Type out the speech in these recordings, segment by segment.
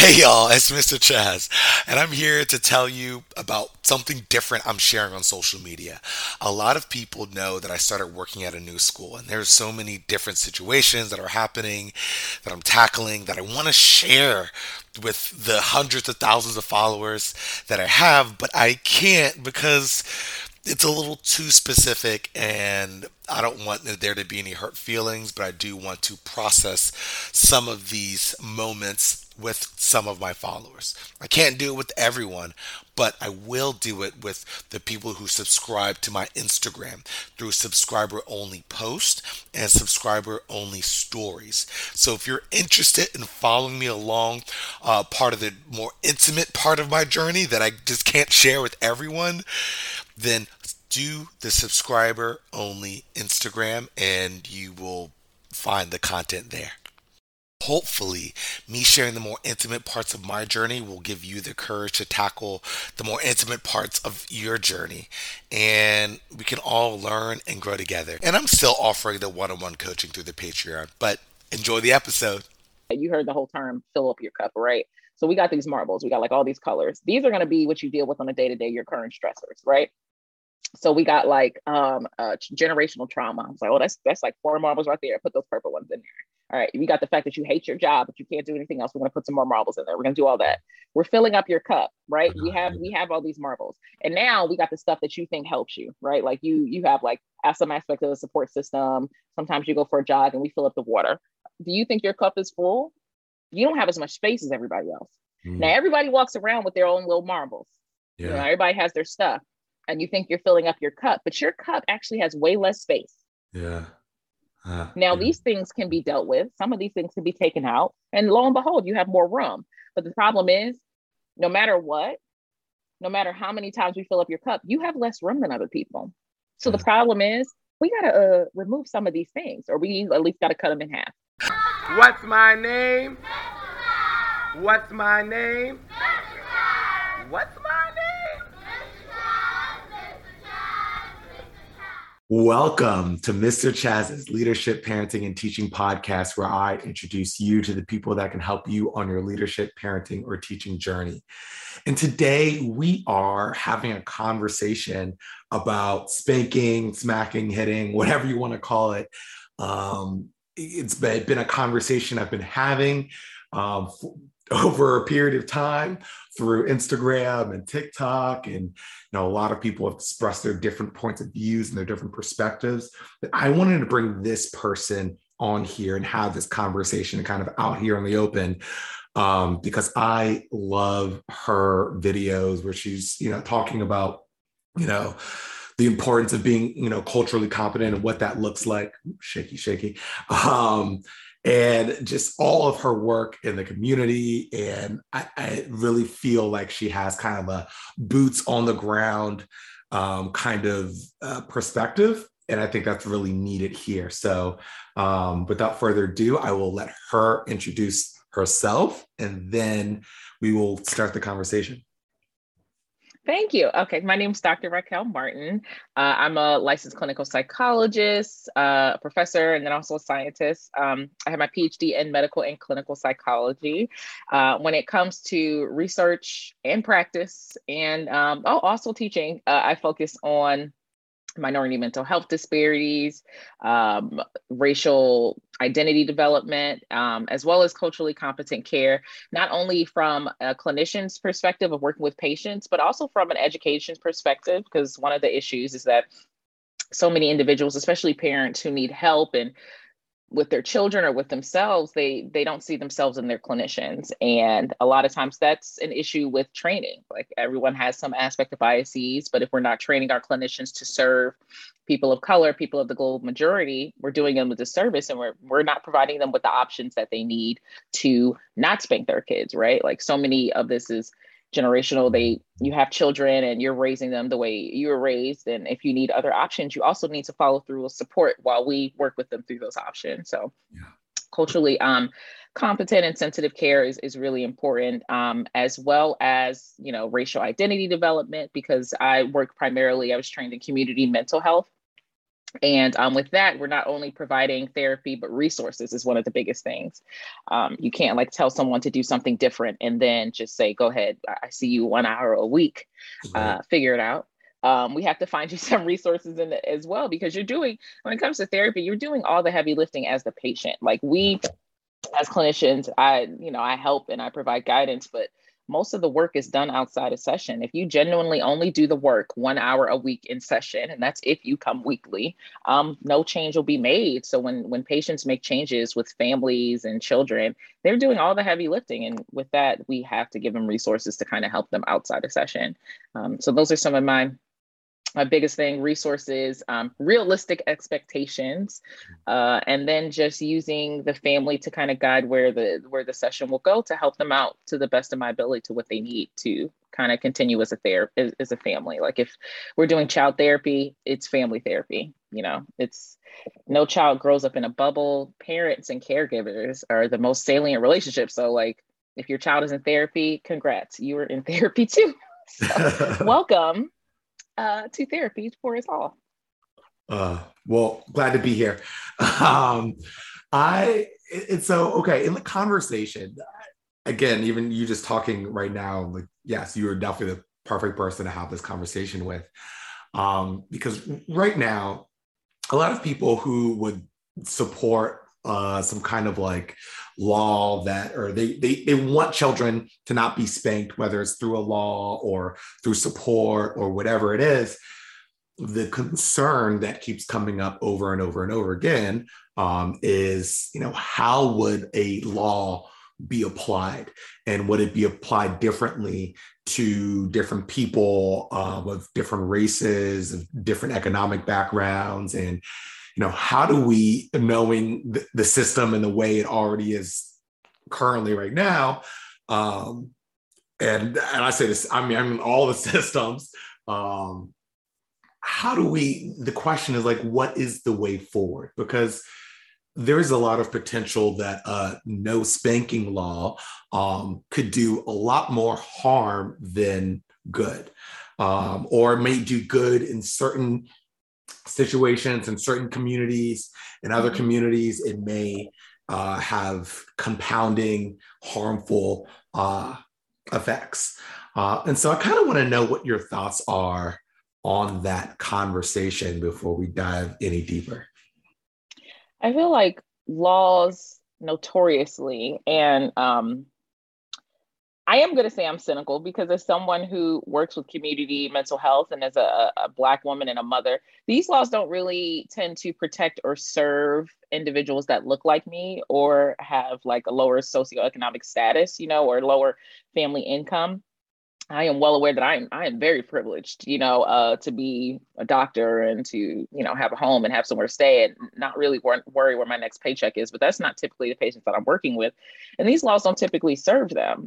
Hey y'all, it's Mr. Chaz, and I'm here to tell you about something different I'm sharing on social media. A lot of people know that I started working at a new school, and there's so many different situations that are happening that I'm tackling that I want to share with the hundreds of thousands of followers that I have, but I can't because it's a little too specific and I don't want there to be any hurt feelings, but I do want to process some of these moments with some of my followers. I can't do it with everyone, but I will do it with the people who subscribe to my Instagram through subscriber only posts and subscriber only stories. So if you're interested in following me along, part of the more intimate part of my journey that I just can't share with everyone, then do the subscriber only Instagram and you will find the content there. Hopefully, me sharing the more intimate parts of my journey will give you the courage to tackle the more intimate parts of your journey. And we can all learn and grow together. And I'm still offering the one on one coaching through the Patreon, but enjoy the episode. You heard the whole term fill up your cup, right? So we got these marbles, we got like all these colors. These are going to be what you deal with on a day to day, your current stressors, right? So we got like generational trauma. I was like, oh, that's like four marbles right there. Put those purple ones in there. All right. We got the fact that you hate your job, but you can't do anything else. We're gonna put some more marbles in there. We're gonna do all that. We're filling up your cup, right? We have all these marbles. And now we got the stuff that you think helps you, right? Like you have like some aspect of the support system. Sometimes you go for a jog and we fill up the water. Do you think your cup is full? You don't have as much space as everybody else. Now Mm, everybody walks around with their own little marbles. yeah. Everybody has their stuff and you think you're filling up your cup, but your cup actually has way less space. Yeah. Now, Yeah. these things can be dealt with. Some of these things can be taken out, and lo and behold, you have more room. But the problem is, no matter what, no matter how many times we fill up your cup, you have less room than other people. So the Yeah. problem is, we got to remove some of these things, or we at least got to cut them in half. What's my name? What's my name? What's my name? Welcome to Mr. Chaz's Leadership, Parenting, and Teaching podcast, where I introduce you to the people that can help you on your leadership, parenting, or teaching journey. And today we are having a conversation about spanking, smacking, hitting, whatever you want to call it. It's been a conversation I've been having over a period of time through Instagram and TikTok. And a lot of people have expressed their different points of views and their different perspectives. But I wanted to bring this person on here and have this conversation kind of out here in the open, because I love her videos where she's, talking about, you know, the importance of being, culturally competent and what that looks like. Shaky, shaky. And just all of her work in the community. And I really feel like she has kind of a boots on the ground kind of perspective. And I think that's really needed here. So without further ado, I will let her introduce herself and then we will start the conversation. Thank you. Okay, my name is Dr. Raquel Martin. I'm a licensed clinical psychologist, a professor, and then also a scientist. I have my PhD in medical and clinical psychology. When it comes to research and practice, and also teaching, I focus on minority mental health disparities, racial identity development, as well as culturally competent care, not only from a clinician's perspective of working with patients, but also from an education perspective, because one of the issues is that so many individuals, especially parents who need help and with their children or with themselves, they don't see themselves in their clinicians. And a lot of times that's an issue with training. Like everyone has some aspect of biases, but if we're not training our clinicians to serve people of color, people of the global majority, we're doing them a disservice and we're not providing them with the options that they need to not spank their kids, right? Like so many of this is generational. You have children and you're raising them the way you were raised, and if you need other options, you also need to follow through with support while we work with them through those options. So Yeah. culturally competent and sensitive care is really important, as well as racial identity development, because I was trained in community mental health. And with that, we're not only providing therapy, but resources is one of the biggest things. You can't like tell someone to do something different and then just say, go ahead, I see you 1 hour a week, Right. figure it out. We have to find you some resources in it as well, because when it comes to therapy, you're doing all the heavy lifting as the patient. Like we, as clinicians, I help and I provide guidance, but most of the work is done outside of session. If you genuinely only do the work 1 hour a week in session, and that's if you come weekly, no change will be made. So when patients make changes with families and children, they're doing all the heavy lifting. And with that, we have to give them resources to kind of help them outside of session. So those are some of my biggest thing: resources, realistic expectations, and then just using the family to kind of guide where the session will go to help them out to the best of my ability to what they need to kind of continue as a family. Like if we're doing child therapy, it's family therapy. It's no child grows up in a bubble. Parents and caregivers are the most salient relationships. So like if your child is in therapy, congrats, you are in therapy too. So welcome to therapy for us all. Well, glad to be here. Okay, in the conversation, again, even you just talking right now, like, yes, you are definitely the perfect person to have this conversation with. Because right now, a lot of people who would support some kind of like law that, or they want children to not be spanked, whether it's through a law or through support or whatever it is. The concern that keeps coming up over and over and over again is, how would a law be applied, and would it be applied differently to different people of different races, of different economic backgrounds, and how do we, knowing the system and the way it already is currently right now, and I say this, I mean all the systems. How do the question is like, what is the way forward? Because there is a lot of potential that no spanking law could do a lot more harm than good, or may do good in certain situations in certain communities. In other communities, it may have compounding harmful effects. And so I kind of want to know what your thoughts are on that conversation before we dive any deeper. I feel like laws notoriously, and I am going to say I'm cynical, because as someone who works with community mental health and as a Black woman and a mother, these laws don't really tend to protect or serve individuals that look like me or have like a lower socioeconomic status, or lower family income. I am well aware that I am very privileged, to be a doctor and to, have a home and have somewhere to stay and not really worry where my next paycheck is. But that's not typically the patients that I'm working with. And these laws don't typically serve them.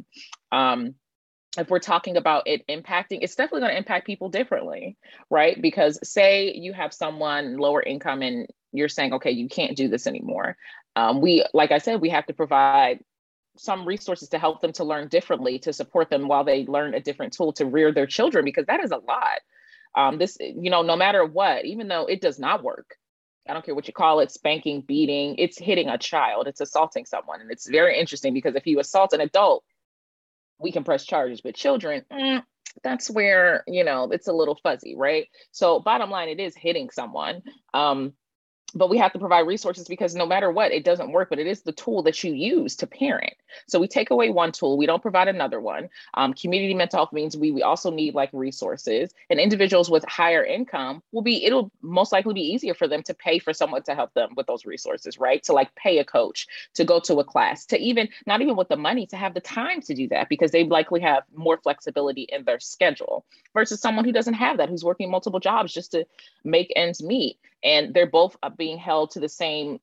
If we're talking about it impacting, it's definitely going to impact people differently, right? Because say you have someone lower income and you're saying, okay, you can't do this anymore. Like I said, we have to provide some resources to help them to learn differently, to support them while they learn a different tool to rear their children, because that is a lot. This, no matter what, even though it does not work, I don't care what you call it, spanking, beating, it's hitting a child, it's assaulting someone. And it's very interesting because if you assault an adult, we can press charges, but children, that's where, it's a little fuzzy, right? So bottom line, it is hitting someone. But we have to provide resources because no matter what, it doesn't work, but it is the tool that you use to parent. So we take away one tool, we don't provide another one. Community mental health means we also need like resources, and individuals with higher income it'll most likely be easier for them to pay for someone to help them with those resources, right? To like pay a coach, to go to a class, to even, not even with the money, to have the time to do that because they likely have more flexibility in their schedule versus someone who doesn't have that, who's working multiple jobs just to make ends meet. And they're both being held to the same,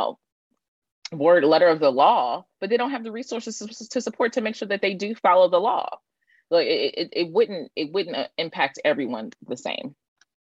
letter of the law, but they don't have the resources to support to make sure that they do follow the law. Like it wouldn't impact everyone the same.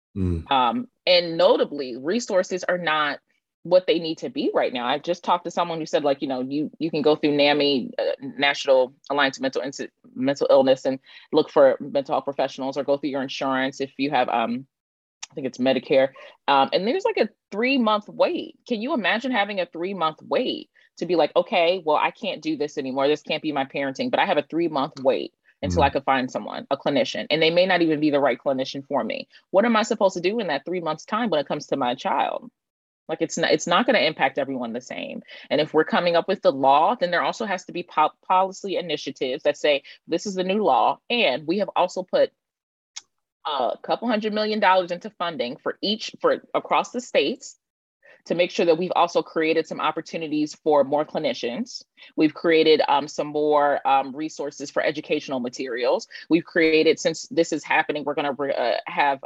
And notably, resources are not what they need to be right now. I just talked to someone who said, like, you can go through NAMI, National Alliance of Mental Illness, and look for mental health professionals, or go through your insurance if you have I think it's Medicare. And there's like a 3-month wait. Can you imagine having a 3-month wait to be like, okay, well, I can't do this anymore. This can't be my parenting, but I have a 3-month wait until I could find someone, a clinician, and they may not even be the right clinician for me. What am I supposed to do in that 3 months time when it comes to my child? Like it's not going to impact everyone the same. And if we're coming up with the law, then there also has to be policy initiatives that say this is the new law. And we have also put a couple $100 million into funding for across the states to make sure that we've also created some opportunities for more clinicians. We've created some more resources for educational materials. We've created, since this is happening, we're going to have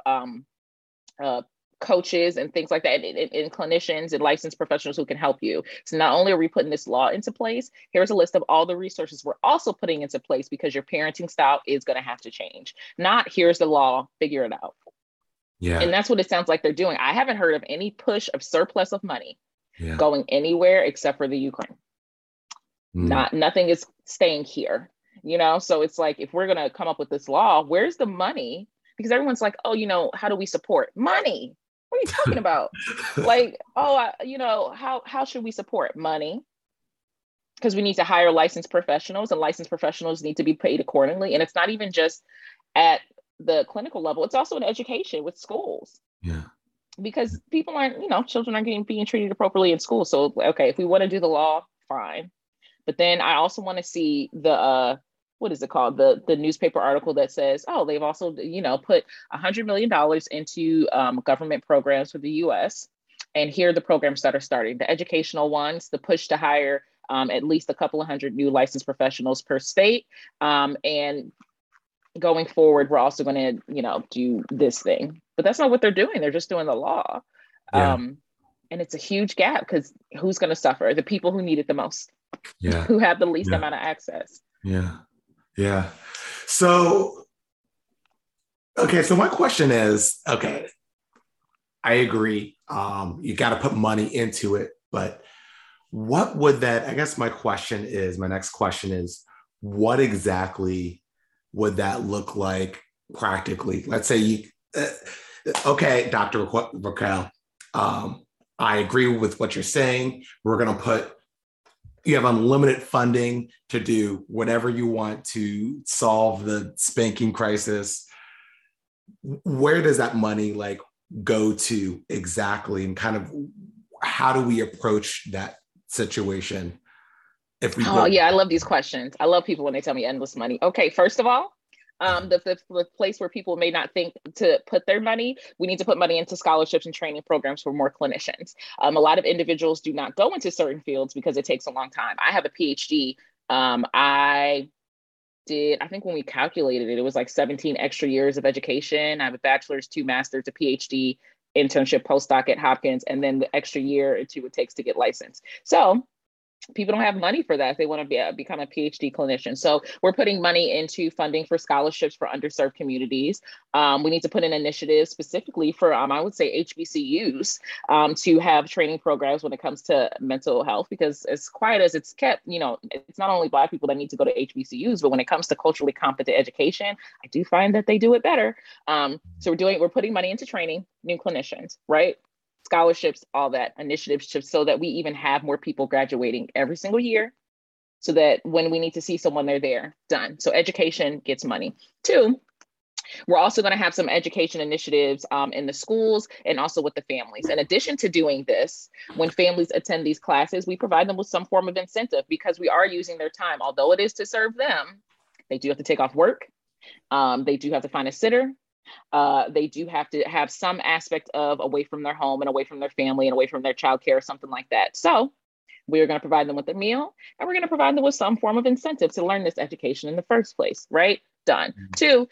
coaches and things like that, and clinicians and licensed professionals who can help you. So not only are we putting this law into place, here's a list of all the resources we're also putting into place because your parenting style is going to have to change. Not here's the law, figure it out. Yeah. And that's what it sounds like they're doing. I haven't heard of any push of surplus of money going anywhere except for the Ukraine. Nothing is staying here, So it's like, if we're going to come up with this law, where's the money? Because everyone's like, oh, how do we support money? What are you talking about? Like, how should we support money? Because we need to hire licensed professionals, and licensed professionals need to be paid accordingly. And it's not even just at the clinical level, it's also in education with schools. Yeah. Because people aren't, children aren't being treated appropriately in school. So, okay, if we want to do the law, fine. But then I also want to see the, what is it called? The newspaper article that says, oh, they've also, put $100 million into government programs for the US. And here are the programs that are starting. The educational ones, the push to hire at least a couple of hundred new licensed professionals per state. And going forward, we're also going to, do this thing. But that's not what they're doing. They're just doing the law. Yeah. And it's a huge gap because who's going to suffer? The people who need it the most, who have the least amount of access. Yeah. Yeah. So, okay. So my question is, okay, I agree. You got to put money into it, but what would that, I guess my next question is, what exactly would that look like practically? Let's say okay, Dr. Raquel, I agree with what you're saying. You have unlimited funding to do whatever you want to solve the spanking crisis. Where does that money go to exactly? And kind of how do we approach that situation? I love these questions. I love people when they tell me endless money. Okay, first of all, the place where people may not think to put their money, we need to put money into scholarships and training programs for more clinicians. A lot of individuals do not go into certain fields because it takes a long time. I have a PhD. I think when we calculated it, it was like 17 extra years of education. I have a bachelor's, 2 masters, a PhD, internship, postdoc at Hopkins, and then the extra year or 2 it takes to get licensed. So people don't have money for that if they want to become a PhD clinician. So we're putting money into funding for scholarships for underserved communities. We need to put in initiatives specifically for, I would say, HBCUs to have training programs when it comes to mental health, because as quiet as it's kept, it's not only Black people that need to go to HBCUs, but when it comes to culturally competent education, I do find that they do it better. So we're putting money into training new clinicians, right? Scholarships, all that, initiatives, so that we even have more people graduating every single year, so that when we need to see someone, they're there, done. So education gets money. 2, we're also going to have some education initiatives in the schools and also with the families. In addition to doing this, when families attend these classes, we provide them with some form of incentive because we are using their time. Although it is to serve them, they do have to take off work. They do have to find a sitter. They do have to have some aspect of away from their home and away from their family and away from their childcare or something like that. So we are going to provide them with a meal, and we're going to provide them with some form of incentive to learn this education in the first place, right? Done. Mm-hmm. 2,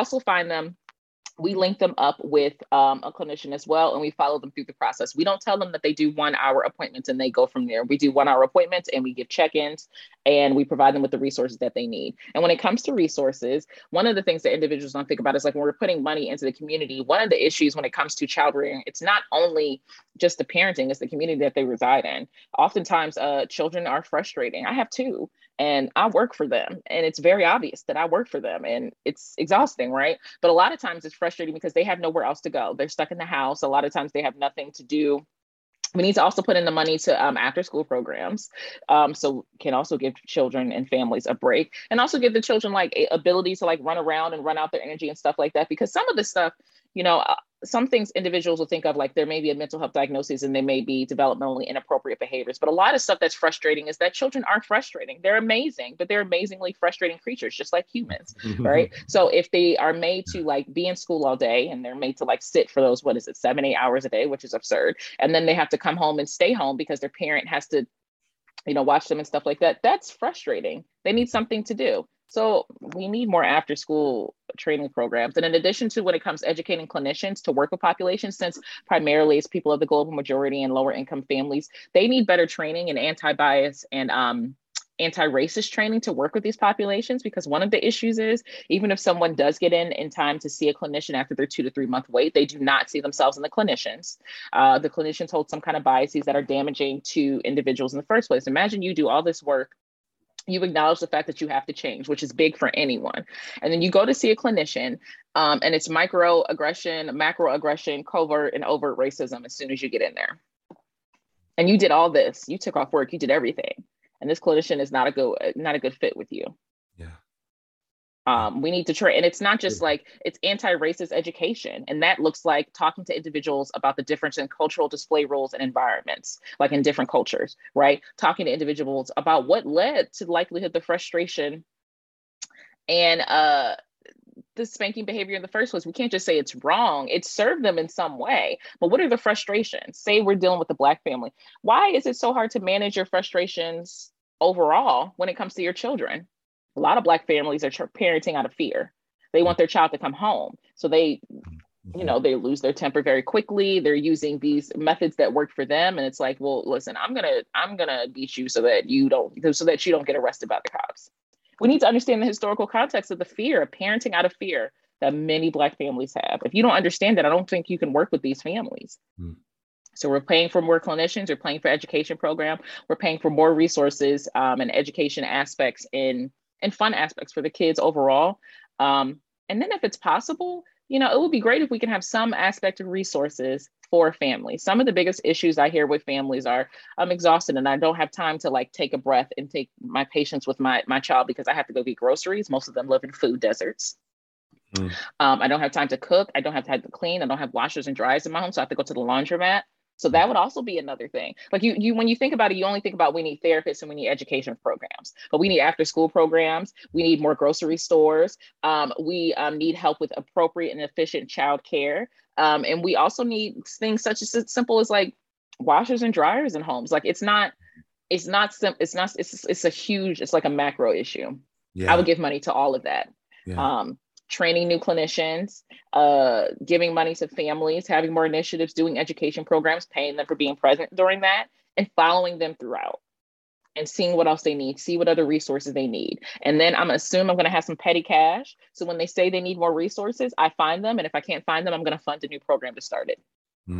we link them up with a clinician as well, and we follow them through the process. We don't tell them that they do 1-hour appointments and they go from there. We do 1-hour appointments and we give check-ins and we provide them with the resources that they need. And when it comes to resources, one of the things that individuals don't think about is when we're putting money into the community, one of the issues when it comes to child rearing, it's not only just the parenting, it's the community that they reside in. Oftentimes, children are frustrating. I have 2. And I work for them, and it's very obvious that I work for them, and it's exhausting, right? But a lot of times it's frustrating because they have nowhere else to go. They're stuck in the house. A lot of times they have nothing to do. We need to also put in the money to after school programs, so can also give children and families a break, and also give the children like ability to like run around and run out their energy and stuff like that. Because some of the stuff, some things individuals will think of like there may be a mental health diagnosis and they may be developmentally inappropriate behaviors. But a lot of stuff that's frustrating is that children are frustrating. They're amazing, but they're amazingly frustrating creatures, just like humans, right? So if they are made to like be in school all day and they're made to like sit for those, 7-8 hours a day, which is absurd. And then they have to come home and stay home because their parent has to, watch them and stuff like that. That's frustrating. They need something to do. So we need more after school training programs. And in addition to when it comes to educating clinicians to work with populations, since primarily it's people of the global majority and lower income families, they need better training in anti-bias and anti-racist training to work with these populations. Because one of the issues is, even if someone does get in time to see a clinician after their 2 to 3 month wait, they do not see themselves in the clinicians. The clinicians hold some kind of biases that are damaging to individuals in the first place. Imagine you do all this work, you acknowledge the fact that you have to change, which is big for anyone. And then you go to see a clinician, and it's microaggression, macroaggression, covert and overt racism as soon as you get in there. And you did all this, you took off work, you did everything. And this clinician is not a good fit with you. Yeah. We need to train, and it's not just like, it's anti-racist education. And that looks like talking to individuals about the difference in cultural display rules and environments, like in different cultures, right? Talking to individuals about what led to the likelihood, the frustration, and the spanking behavior in the first place. We can't just say it's wrong. It served them in some way, but what are the frustrations? Say we're dealing with a Black family. Why is it so hard to manage your frustrations overall when it comes to your children? A lot of Black families are parenting out of fear. They want their child to come home. So they lose their temper very quickly. They're using these methods that work for them. And it's like, well, listen, I'm gonna beat you so that you don't get arrested by the cops. We need to understand the historical context of the fear of parenting out of fear that many Black families have. If you don't understand that, I don't think you can work with these families. So we're paying for more clinicians, we're paying for education program, we're paying for more resources and education aspects and fun aspects for the kids overall. And then if it's possible, it would be great if we can have some aspect of resources for families. Some of the biggest issues I hear with families are, I'm exhausted and I don't have time to like take a breath and take my patience with my child because I have to go get groceries. Most of them live in food deserts. I don't have time to cook. I don't have time to clean. I don't have washers and dryers in my home, so I have to go to the laundromat. So that would also be another thing. Like you when you think about it, you only think about we need therapists and we need education programs, but we need after school programs. We need more grocery stores. We need help with appropriate and efficient child care. And we also need things such as simple as like washers and dryers in homes. Like it's like a macro issue. Yeah. I would give money to all of that. Yeah. Training new clinicians, giving money to families, having more initiatives, doing education programs, paying them for being present during that, and following them throughout and seeing what else they need, see what other resources they need. And then I'm going to have some petty cash. So when they say they need more resources, I find them. And if I can't find them, I'm going to fund a new program to start it.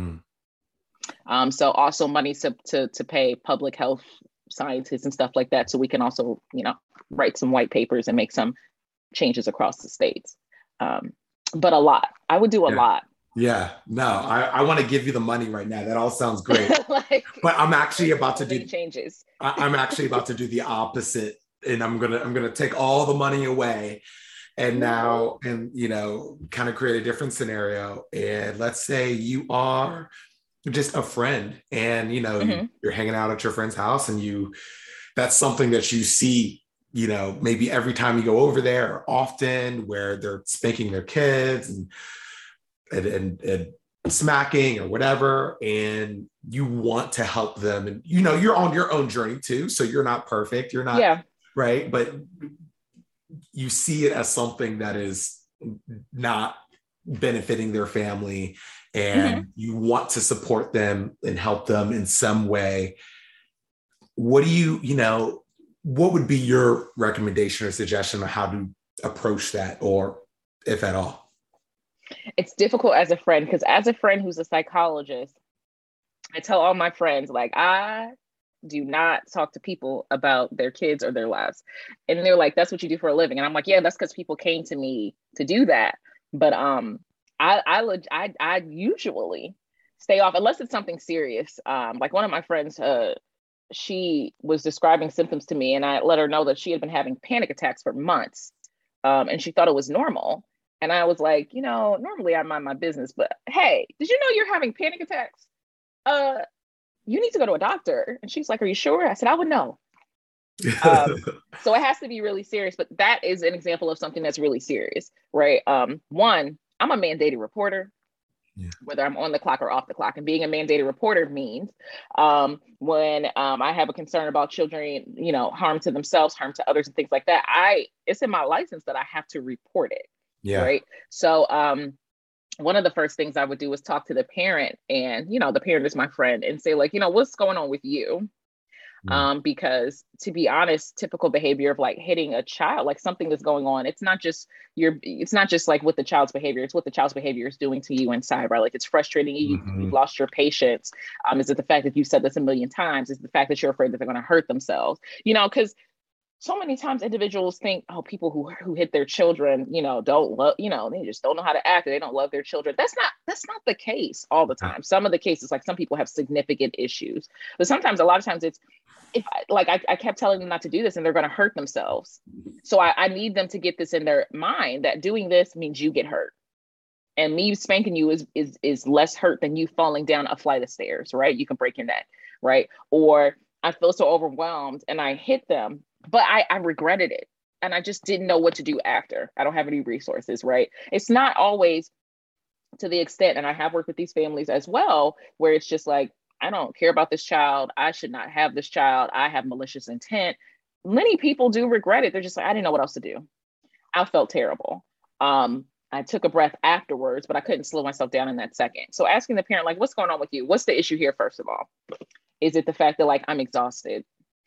So also money to pay public health scientists and stuff like that. So we can also, write some white papers and make some changes across the states. But a lot. I would do a lot. Yeah, no, I want to give you the money right now. That all sounds great. But I'm actually about to do changes. I'm actually about to do the opposite. And I'm gonna take all the money away and now kind of create a different scenario. And let's say you are just a friend and you're hanging out at your friend's house and that's something that you see maybe every time you go over there or often, where they're spanking their kids and smacking or whatever, and you want to help them, and you're on your own journey too, so you're not perfect, you're not right, but you see it as something that is not benefiting their family, and you want to support them and help them in some way. What would be your recommendation or suggestion on how to approach that, or if at all? It's difficult as a friend, because as a friend who's a psychologist, I tell all my friends, like, I do not talk to people about their kids or their lives. And they're like, that's what you do for a living. And I'm like, yeah, that's because people came to me to do that. But I usually stay off unless it's something serious. Like one of my friends, she was describing symptoms to me, and I let her know that she had been having panic attacks for months, and she thought it was normal. And I was like, normally I mind my business, but hey, did you know you're having panic attacks? You need to go to a doctor. And she's like, are you sure? I said, I would know. So it has to be really serious, but that is an example of something that's really serious, right? One, I'm a mandated reporter, whether I'm on the clock or off the clock. And being a mandated reporter means when I have a concern about children, harm to themselves, harm to others, and things like that, it's in my license that I have to report it. Yeah. Right. So one of the first things I would do is talk to the parent, and, the parent is my friend, and say, like, what's going on with you? Because to be honest, typical behavior of like hitting a child, like something that's going on, it's not just like what the child's behavior, it's what the child's behavior is doing to you inside, right? Like it's frustrating you, you've lost your patience. Is it the fact that you said this a million times? Is it the fact that you're afraid that they're going to hurt themselves? Because so many times individuals think, oh, people who hit their children, don't love, they just don't know how to act. They don't love their children. That's not the case all the time. Some of the cases, like some people have significant issues, but sometimes, a lot of times it's, I kept telling them not to do this and they're going to hurt themselves. So I need them to get this in their mind that doing this means you get hurt. And me spanking you is less hurt than you falling down a flight of stairs, right? You can break your neck, right? Or I feel so overwhelmed and I hit them, but I regretted it. And I just didn't know what to do after. I don't have any resources, right? It's not always to the extent, and I have worked with these families as well, where it's just like, I don't care about this child. I should not have this child. I have malicious intent. Many people do regret it. They're just like, I didn't know what else to do. I felt terrible. I took a breath afterwards, but I couldn't slow myself down in that second. So asking the parent, like, what's going on with you? What's the issue here, first of all? Is it the fact that, like, I'm exhausted?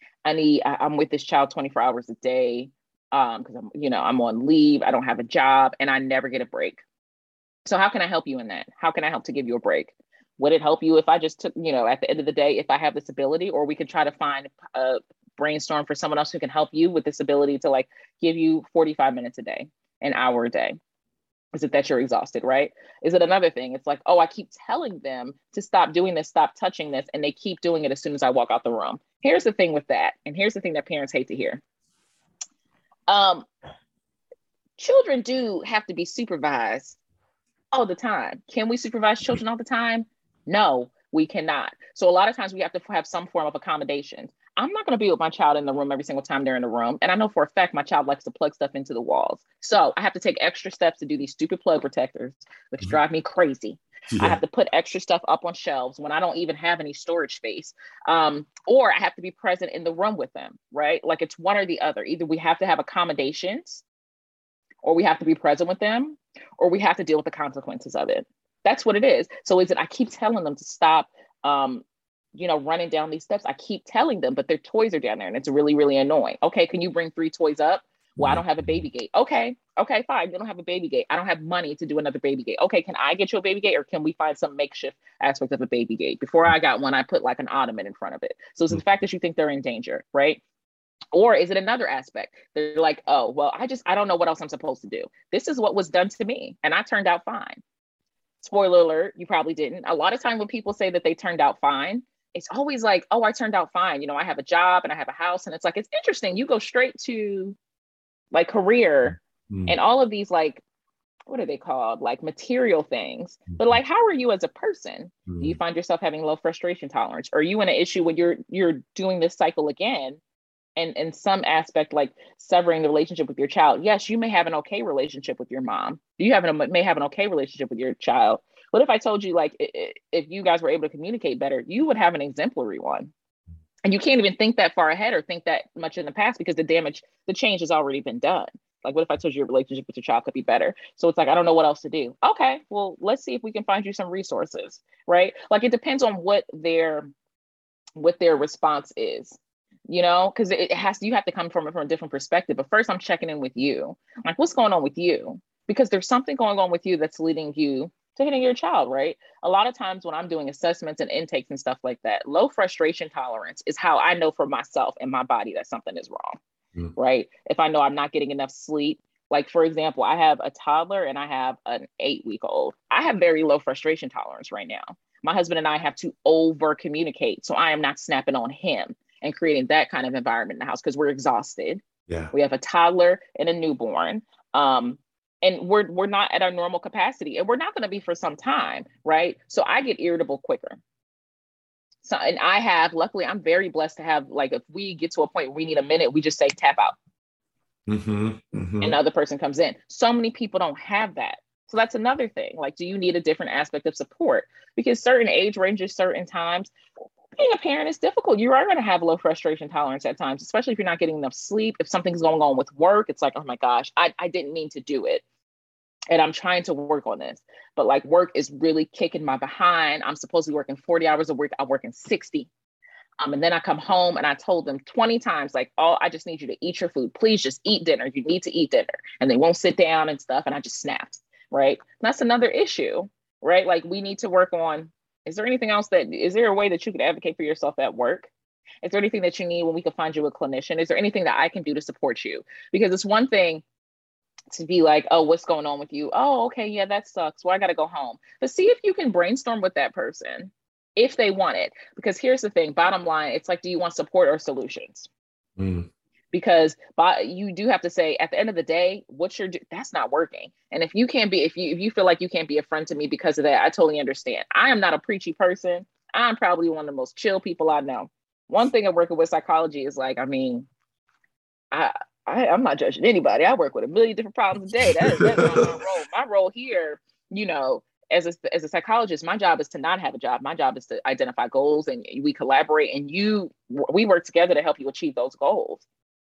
I'm with this child 24 hours a day because I'm on leave. I don't have a job and I never get a break. So how can I help you in that? How can I help to give you a break? Would it help you if I just took, at the end of the day, if I have this ability, or we could try to find a brainstorm for someone else who can help you with this ability to, like, give you 45 minutes a day, an hour a day? Is it that you're exhausted, right? Is it another thing? It's like, oh, I keep telling them to stop doing this, stop touching this, and they keep doing it as soon as I walk out the room. Here's the thing with that. And here's the thing that parents hate to hear. Children do have to be supervised all the time. Can we supervise children all the time? No, we cannot. So a lot of times we have to have some form of accommodation. I'm not going to be with my child in the room every single time they're in the room. And I know for a fact my child likes to plug stuff into the walls. So I have to take extra steps to do these stupid plug protectors, which drive me crazy. Yeah. I have to put extra stuff up on shelves when I don't even have any storage space. Or I have to be present in the room with them, right? Like, it's one or the other. Either we have to have accommodations, or we have to be present with them, or we have to deal with the consequences of it. That's what it is. So I keep telling them to stop, running down these steps. I keep telling them, but their toys are down there and it's really, really annoying. Okay, can you bring 3 toys up? Well, I don't have a baby gate. Okay, fine. You don't have a baby gate. I don't have money to do another baby gate. Okay, can I get you a baby gate, or can we find some makeshift aspect of a baby gate? Before I got one, I put like an ottoman in front of it. So it's the fact that you think they're in danger, right? Or is it another aspect? They're like, oh, well, I don't know what else I'm supposed to do. This is what was done to me and I turned out fine. Spoiler alert, you probably didn't. A lot of time when people say that they turned out fine, it's always like, oh, I turned out fine. I have a job and I have a house. And it's like, it's interesting. You go straight to like career and all of these, like, what are they called? Like material things. But like, how are you as a person? Do you find yourself having low frustration tolerance? Are you in an issue when you're doing this cycle again? And in some aspect, like severing the relationship with your child. Yes, you may have an okay relationship with your mom. You may have an okay relationship with your child. What if I told you, like, if you guys were able to communicate better, you would have an exemplary one? And you can't even think that far ahead or think that much in the past because the change has already been done. Like, what if I told you your relationship with your child could be better? So it's like, I don't know what else to do. Okay, well, let's see if we can find you some resources, right? Like, it depends on what their response is. Because you have to come from a different perspective. But first, I'm checking in with you. Like, what's going on with you? Because there's something going on with you that's leading you to hitting your child, right? A lot of times when I'm doing assessments and intakes and stuff like that, low frustration tolerance is how I know for myself and my body that something is wrong, right? If I know I'm not getting enough sleep, like for example, I have a toddler and I have an 8-week-old. I have very low frustration tolerance right now. My husband and I have to over communicate. So I am not snapping on him and creating that kind of environment in the house because we're exhausted. Yeah. We have a toddler and a newborn. And we're not at our normal capacity, and we're not going to be for some time, right? So I get irritable quicker. So, and luckily, I'm very blessed to have, like, if we get to a point where we need a minute, we just say tap out. And the other person comes in. So many people don't have that. So that's another thing. Like, do you need a different aspect of support? Because certain age ranges, certain times, being a parent is difficult. You are going to have low frustration tolerance at times, especially if you're not getting enough sleep. If something's going on with work, it's like, oh my gosh, I didn't mean to do it. And I'm trying to work on this. But like, work is really kicking my behind. I'm supposed to be working 40 hours a week. I'm working 60. And then I come home and I told them 20 times, like, oh, I just need you to eat your food. Please just eat dinner. You need to eat dinner. And they won't sit down and stuff. And I just snapped, right? And that's another issue, right? Like, we need to work on, is there a way that you could advocate for yourself at work? Is there anything that you need when we can find you a clinician? Is there anything that I can do to support you? Because it's one thing to be like, oh, what's going on with you? Oh, okay, yeah, that sucks. Well, I got to go home. But see if you can brainstorm with that person if they want it. Because here's the thing, bottom line, it's like, do you want support or solutions? Because you do have to say, at the end of the day, that's not working. And if you feel like you can't be a friend to me because of that, I totally understand. I am not a preachy person. I'm probably one of the most chill people I know. One thing of working with psychology is like, I mean, I'm not judging anybody. I work with a million different problems a day. That's not my role. My role here, as a psychologist, my job is to not have a job. My job is to identify goals, and we collaborate, and we work together to help you achieve those goals.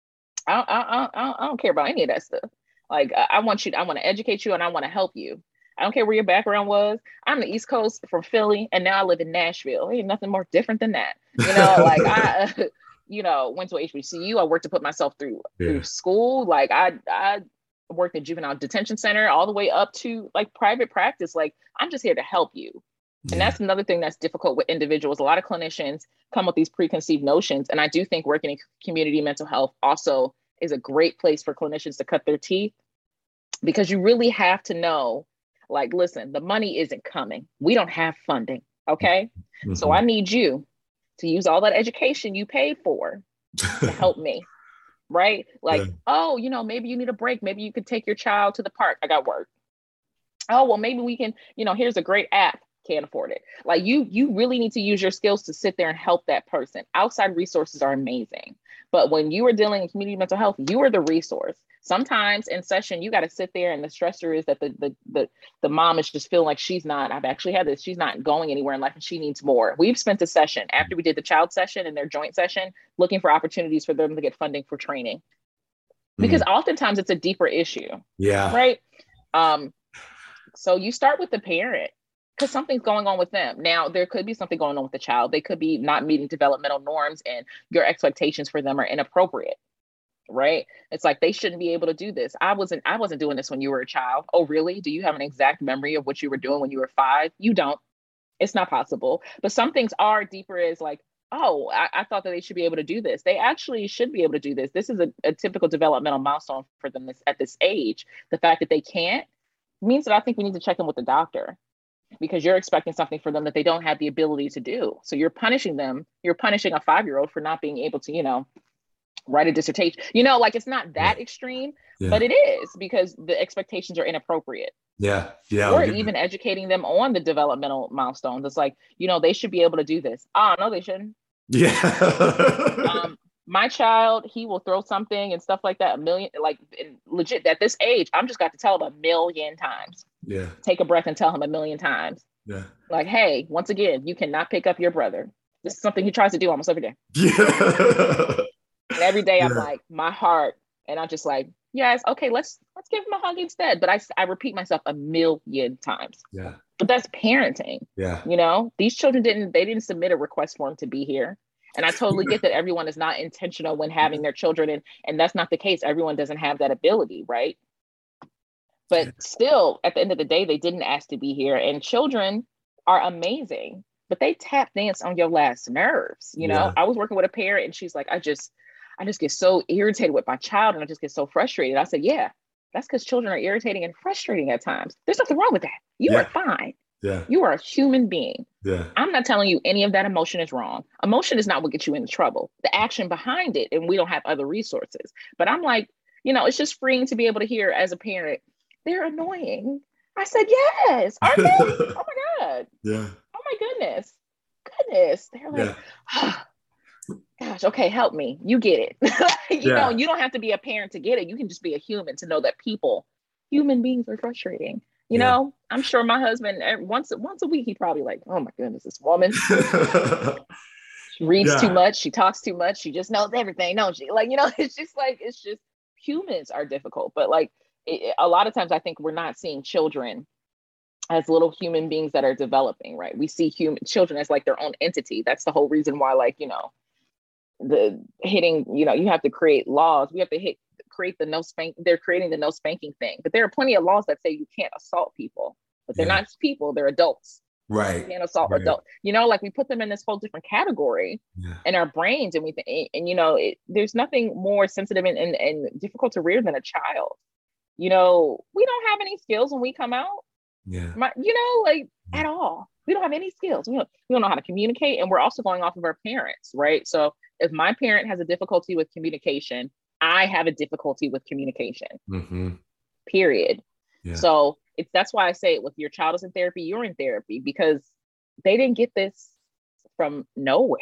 I don't care about any of that stuff. Like, I want to educate you, and I want to help you. I don't care where your background was. I'm the East Coast from Philly, and now I live in Nashville. Ain't nothing more different than that. Like I went to HBCU. I worked to put myself through school. Like I worked in juvenile detention center all the way up to like private practice. Like, I'm just here to help you. And that's another thing that's difficult with individuals. A lot of clinicians come with these preconceived notions. And I do think working in community mental health also is a great place for clinicians to cut their teeth, because you really have to know, like, listen, the money isn't coming. We don't have funding. Okay. So I need you to use all that education you paid for to help me. Right? Like, oh, maybe you need a break. Maybe you could take your child to the park. I got work. Oh, well, maybe we can, here's a great app. Can't afford it. Like, you really need to use your skills to sit there and help that person. Outside resources are amazing. But when you are dealing in community mental health, you are the resource. Sometimes in session, you got to sit there, and the stressor is that the mom is just feeling like I've actually had this, she's not going anywhere in life and she needs more. We've spent a session after we did the child session and their joint session looking for opportunities for them to get funding for training. Because oftentimes it's a deeper issue. Yeah. Right. So you start with the parent, because something's going on with them. Now, there could be something going on with the child. They could be not meeting developmental norms, and your expectations for them are inappropriate. Right? It's like, they shouldn't be able to do this. I wasn't doing this when you were a child. Oh, really? Do you have an exact memory of what you were doing when you were 5? You don't. It's not possible. But some things are deeper, is like, oh, I thought that they should be able to do this. They actually should be able to do this. This is a typical developmental milestone for them at this age. The fact that they can't means that I think we need to check in with the doctor, because you're expecting something for them that they don't have the ability to do. So you're punishing them. You're punishing a 5-year-old for not being able to, write a dissertation. Like, it's not that extreme, but it is, because the expectations are inappropriate. Yeah. Or even educating them on the developmental milestones. It's like, they should be able to do this. Oh, no, they shouldn't. Yeah. My child, he will throw something and stuff like that a million, like, legit, at this age, I'm just got to tell him 1,000,000 times. Yeah. Take a breath and tell him 1,000,000 times. Yeah. Like, hey, once again, you cannot pick up your brother. This is something he tries to do almost every day. Yeah. And every day I'm like, my heart, and I'm just like, yes, okay, let's give him a hug instead. But I repeat myself 1,000,000 times. Yeah. But that's parenting. Yeah. These children didn't submit a request for him to be here. And I totally get that everyone is not intentional when having their children, and that's not the case. Everyone doesn't have that ability, right? But still, at the end of the day, they didn't ask to be here. And children are amazing, but they tap dance on your last nerves. You know, I was working with a parent and she's like, I just get so irritated with my child and I just get so frustrated. I said, yeah, that's because children are irritating and frustrating at times. There's nothing wrong with that. You are fine. Yeah. You are a human being. Yeah. I'm not telling you any of that emotion is wrong. Emotion is not what gets you into trouble. The action behind it, and we don't have other resources. But I'm like, you know, it's just freeing to be able to hear as a parent, they're annoying. I said, yes. Are they? Oh my God. Yeah. Oh my goodness. They're like, gosh, okay, help me. You get it. You know, you don't have to be a parent to get it. You can just be a human to know that human beings are frustrating. You know, I'm sure my husband, once a week, he probably like, oh my goodness, this woman. She reads too much. She talks too much. She just knows everything, don't she? Like, you know, it's just humans are difficult. But like a lot of times I think we're not seeing children as little human beings that are developing, right? We see children as like their own entity. That's the whole reason why, like, you know, you have to create laws. We have to create the no spank. They're creating the no spanking thing, but there are plenty of laws that say you can't assault people, but they're not people, they're adults. Right. You can't assault adults. You know, like we put them in this whole different category in our brains, and and you know, there's nothing more sensitive and difficult to rear than a child. You know, we don't have any skills when we come out. Yeah. You know, like at all. We don't have any skills. We don't know how to communicate, and we're also going off of our parents, right? So if my parent has a difficulty with communication, I have a difficulty with communication. Mm-hmm. Period. Yeah. So that's why I say it, with your child is in therapy, you're in therapy, because they didn't get this from nowhere.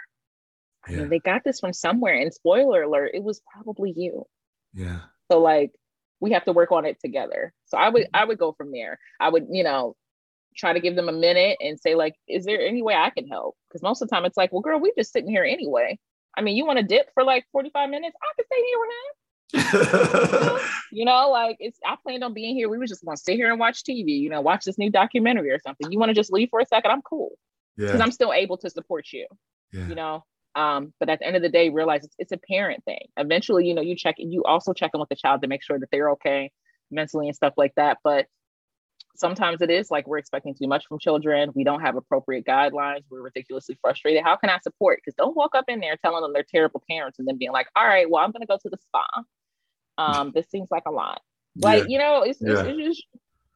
I mean, they got this from somewhere. And spoiler alert, it was probably you. Yeah. So like, we have to work on it together. So I would go from there. I would, you know, try to give them a minute and say like, is there any way I can help? Because most of the time it's like, well, girl, we're just sitting here anyway. I mean, you want to dip for like 45 minutes? I could stay here with him. You know, like I planned on being here. We were just going to sit here and watch TV, you know, watch this new documentary or something. You want to just leave for a second? I'm cool. Because I'm still able to support you, you know? But at the end of the day, realize it's a parent thing. Eventually, you know, you also check in with the child to make sure that they're okay mentally and stuff like that. But sometimes it is like we're expecting too much from children. We don't have appropriate guidelines. We're ridiculously frustrated. How can I support? Because don't walk up in there telling them they're terrible parents and then being like, all right, well, I'm going to go to the spa. This seems like a lot. Like, you know, it's just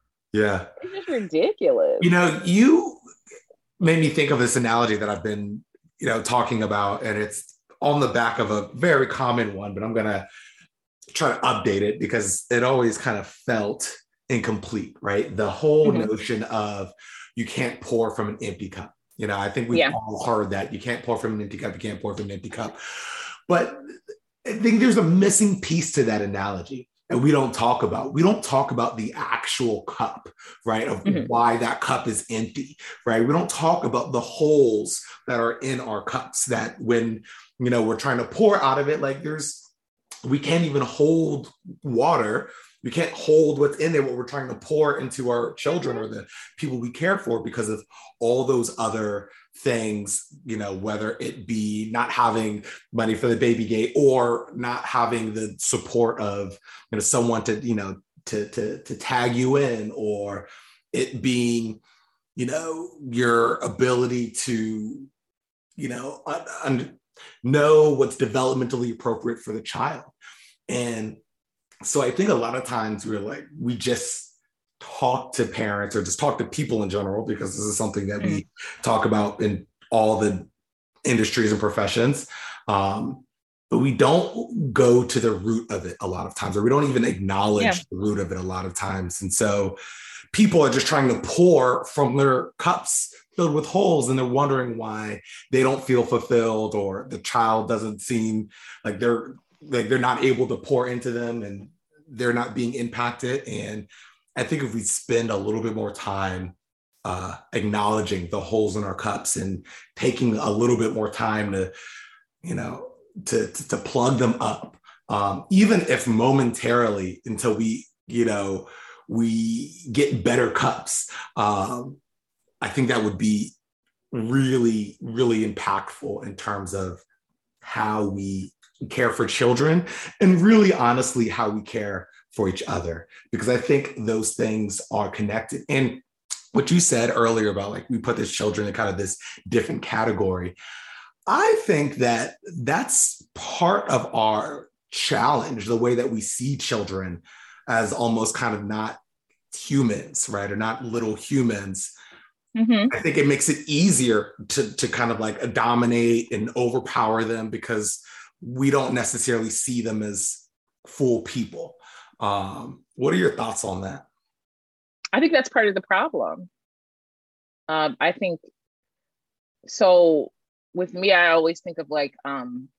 ridiculous. You know, you made me think of this analogy that I've been, you know, talking about, and it's on the back of a very common one, but I'm going to try to update it because it always kind of felt incomplete, right? The whole notion of you can't pour from an empty cup. You know, I think we've all heard that you can't pour from an empty cup, you can't pour from an empty cup. But I think there's a missing piece to that analogy. And we don't talk about the actual cup, right? Of why that cup is empty, right? We don't talk about the holes that are in our cups that when, you know, we're trying to pour out of it, like we can't even hold water. We can't hold what's in there, what we're trying to pour into our children or the people we care for because of all those other things, you know, whether it be not having money for the baby gate or not having the support of, you know, someone to, you know, to tag you in, or it being, you know, your ability to, you know, know what's developmentally appropriate for the child. And so I think a lot of times we just talk to parents or just talk to people in general, because this is something that we talk about in all the industries and professions. But we don't go to the root of it a lot of times, or we don't even acknowledge the root of it a lot of times. And so people are just trying to pour from their cups filled with holes, and they're wondering why they don't feel fulfilled, or the child doesn't seem like they're not able to pour into them and they're not being impacted. And I think if we spend a little bit more time acknowledging the holes in our cups and taking a little bit more time to, you know, to plug them up, even if momentarily, until we, you know, we get better cups. I think that would be really, really impactful in terms of how we care for children, and really honestly how we care for each other, because I think those things are connected. And what you said earlier about like we put the children in kind of this different category, I think that that's part of our challenge, the way that we see children as almost kind of not humans, right? Or not little humans. Mm-hmm. I think it makes it easier to kind of like dominate and overpower them because we don't necessarily see them as full people. What are your thoughts on that? I think that's part of the problem. I think so. With me, I always think of like, and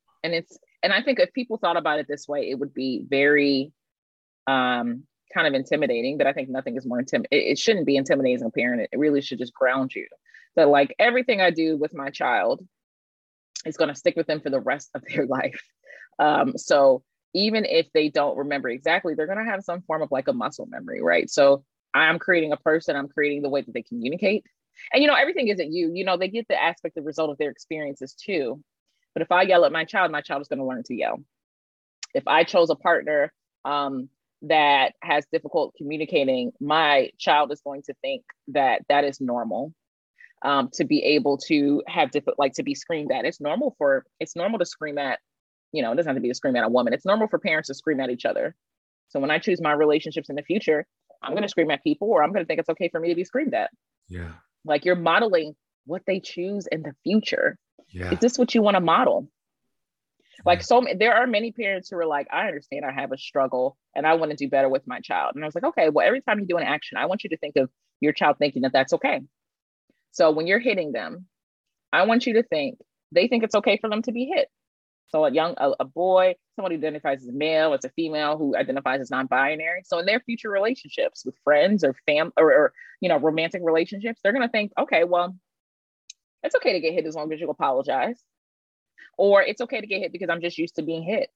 I think if people thought about it this way, it would be very kind of intimidating. But I think nothing is more intimidating. It shouldn't be intimidating as a parent. It really should just ground you. That like everything I do with my child is going to stick with them for the rest of their life. So even if they don't remember exactly, they're going to have some form of like a muscle memory, right? So I'm creating a person, I'm creating the way that they communicate. And, everything isn't they get the aspect, the result of their experiences too. But if I yell at my child is going to learn to yell. If I chose a partner that has difficult communicating, my child is going to think that that is normal. To be able to have to be screamed at. It's normal to scream at, it doesn't have to be to scream at a woman. It's normal for parents to scream at each other. So when I choose my relationships in the future, I'm going to scream at people, or I'm going to think it's okay for me to be screamed at. Yeah. Like you're modeling what they choose in the future. Yeah. Is this what you want to model? Like there are many parents who are like, I understand I have a struggle and I want to do better with my child. And I was like, okay, well, every time you do an action, I want you to think of your child thinking that that's okay. So when you're hitting them, I want you to think they think it's okay for them to be hit. So a boy, someone who identifies as male, it's a female who identifies as non-binary. So in their future relationships with friends or or romantic relationships, they're going to think, okay, well, it's okay to get hit as long as you apologize. Or it's okay to get hit because I'm just used to being hit.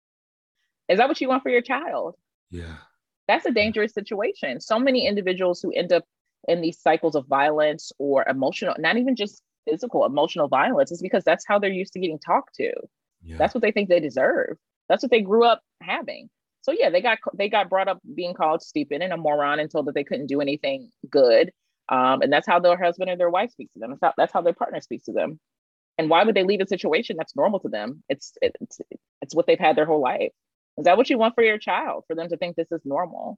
Is that what you want for your child? Yeah. That's a dangerous situation. So many individuals who end up in these cycles of violence or emotional, not even just physical, emotional violence, is because that's how they're used to getting talked to. Yeah. That's what they think they deserve. That's what they grew up having. So yeah, they got brought up being called stupid and a moron and told that they couldn't do anything good. And that's how their husband or their wife speaks to them. That's how their partner speaks to them. And why would they leave a situation that's normal to them? It's what they've had their whole life. Is that what you want for your child? For them to think this is normal?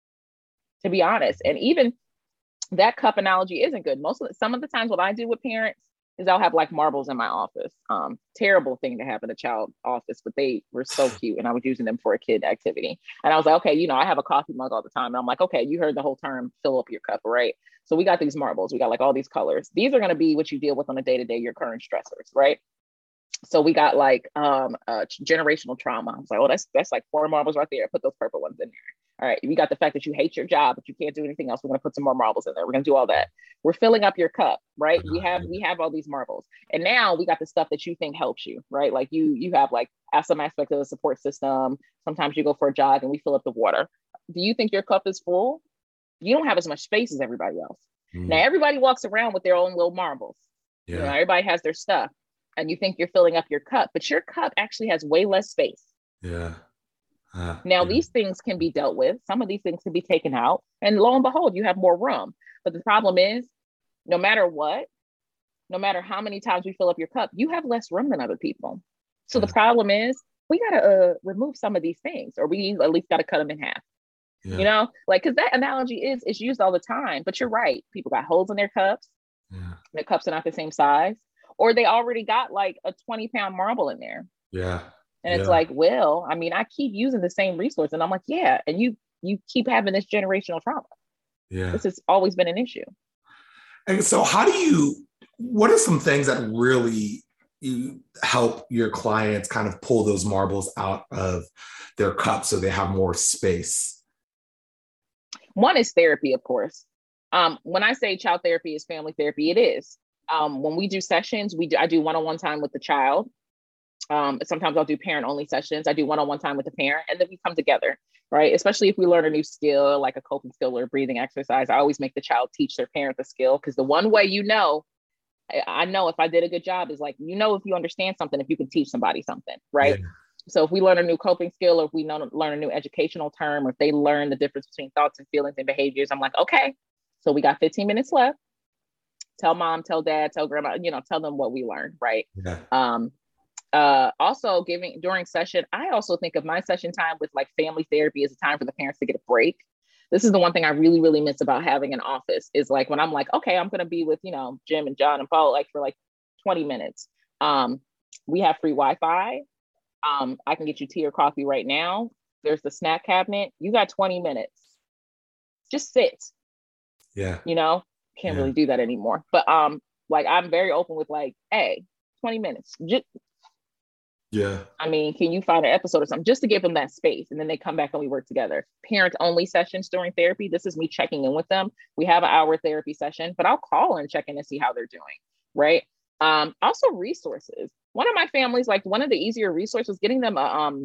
To be honest, and even that cup analogy isn't good. Some of the times what I do with parents is I'll have like marbles in my office. Terrible thing to have in a child office, but they were so cute and I was using them for a kid activity. And I was like, okay, I have a coffee mug all the time. And I'm like, okay, you heard the whole term, fill up your cup, right? So we got these marbles. We got like all these colors. These are going to be what you deal with on a day-to-day, your current stressors, right? So we got like generational trauma. I was like, oh, that's like 4 marbles right there. Put those purple ones in there. All right, we got the fact that you hate your job, but you can't do anything else. We're going to put some more marbles in there. We're going to do all that. We're filling up your cup, right? We have all these marbles. And now we got the stuff that you think helps you, right? Like you have like some aspect of the support system. Sometimes you go for a jog and we fill up the water. Do you think your cup is full? You don't have as much space as everybody else. Now, everybody walks around with their own little marbles. Yeah. Everybody has their stuff. And you think you're filling up your cup, but your cup actually has way less space. Yeah. Now, these things can be dealt with. Some of these things can be taken out. And lo and behold, you have more room. But the problem is, no matter what, no matter how many times we fill up your cup, you have less room than other people. So the problem is, we got to remove some of these things, or we at least got to cut them in half. Yeah. Because that analogy is used all the time. But you're right. People got holes in their cups. Yeah. Their cups are not the same size. Or they already got like a 20-pound marble in there. Yeah. And it's like, well, I mean, I keep using the same resource. And I'm like, yeah. And you keep having this generational trauma. Yeah. This has always been an issue. And so what are some things that really you help your clients kind of pull those marbles out of their cup so they have more space? One is therapy, of course. When I say child therapy is family therapy, it is. When we do sessions, I do one-on-one time with the child. Sometimes I'll do parent-only sessions. I do one-on-one time with the parent, and then we come together, right? Especially if we learn a new skill, like a coping skill or a breathing exercise. I always make the child teach their parent the skill, because the one way I know if I did a good job is like, if you understand something, if you can teach somebody something, right? Yeah. So if we learn a new coping skill, or if we learn a new educational term, or if they learn the difference between thoughts and feelings and behaviors, I'm like, okay, so we got 15 minutes left. Tell mom, tell dad, tell grandma, tell them what we learned, right? Yeah. Also giving during session, I also think of my session time with like family therapy as a time for the parents to get a break. This is the one thing I really, really miss about having an office, is like when I'm like, okay, I'm going to be with, Jim and John and Paul, like for like 20 minutes. We have free Wi-Fi. I can get you tea or coffee right now. There's the snack cabinet. You got 20 minutes. Just sit. Yeah. Can't really do that anymore. But like I'm very open with like, hey, 20 minutes. Yeah. I mean, can you find an episode or something just to give them that space? And then they come back and we work together. Parent only sessions during therapy. This is me checking in with them. We have an hour therapy session, but I'll call and check in to see how they're doing. Right. Also resources. One of my families, like one of the easier resources, getting them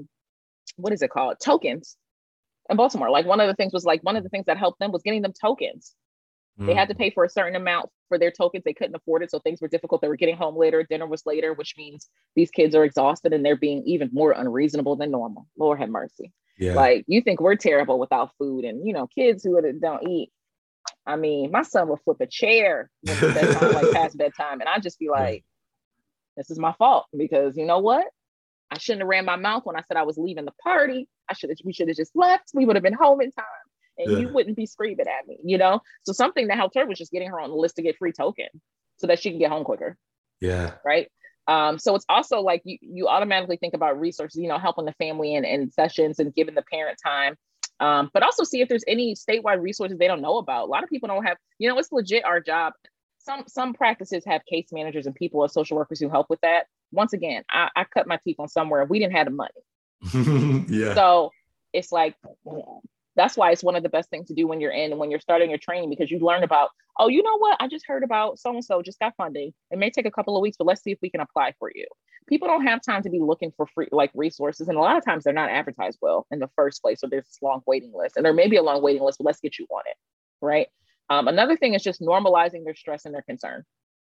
what is it called? Tokens in Baltimore. Like one of the things that helped them was getting them tokens. They had to pay for a certain amount for their tokens. They couldn't afford it. So things were difficult. They were getting home later. Dinner was later, which means these kids are exhausted and they're being even more unreasonable than normal. Lord have mercy. Yeah. Like you think we're terrible without food, and, kids who don't eat. I mean, my son would flip a chair when it's bedtime, like past bedtime. And I'd just be like, this is my fault, because you know what? I shouldn't have ran my mouth when I said I was leaving the party. We should have just left. We would have been home in time. And you wouldn't be screaming at me, So something that helped her was just getting her on the list to get free token so that she can get home quicker. Yeah. Right. So it's also like you automatically think about resources, helping the family in sessions and giving the parent time. But also see if there's any statewide resources they don't know about. A lot of people don't have, it's legit our job. Some practices have case managers and people as social workers who help with that. Once again, I cut my teeth on somewhere. We didn't have the money. Yeah. So it's like, that's why it's one of the best things to do when you're starting your training, because you learn about, oh, you know what? I just heard about so-and-so just got funding. It may take a couple of weeks, but let's see if we can apply for you. People don't have time to be looking for free, like resources. And a lot of times they're not advertised well in the first place. So there's this long waiting list, and there may be a long waiting list, but let's get you on it. Right. Another thing is just normalizing their stress and their concern.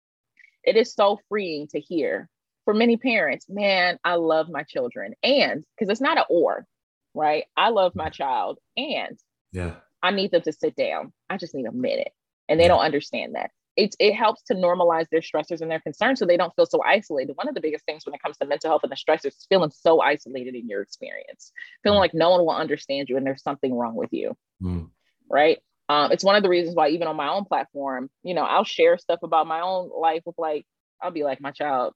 It is so freeing to hear for many parents, man, I love my children. And because it's not an or, right? I love my child and I need them to sit down. I just need a minute. And they don't understand that. It helps to normalize their stressors and their concerns so they don't feel so isolated. One of the biggest things when it comes to mental health and the stressors is feeling so isolated in your experience, feeling like no one will understand you and there's something wrong with you, right? It's one of the reasons why even on my own platform, I'll share stuff about my own life with I'll be like, my child,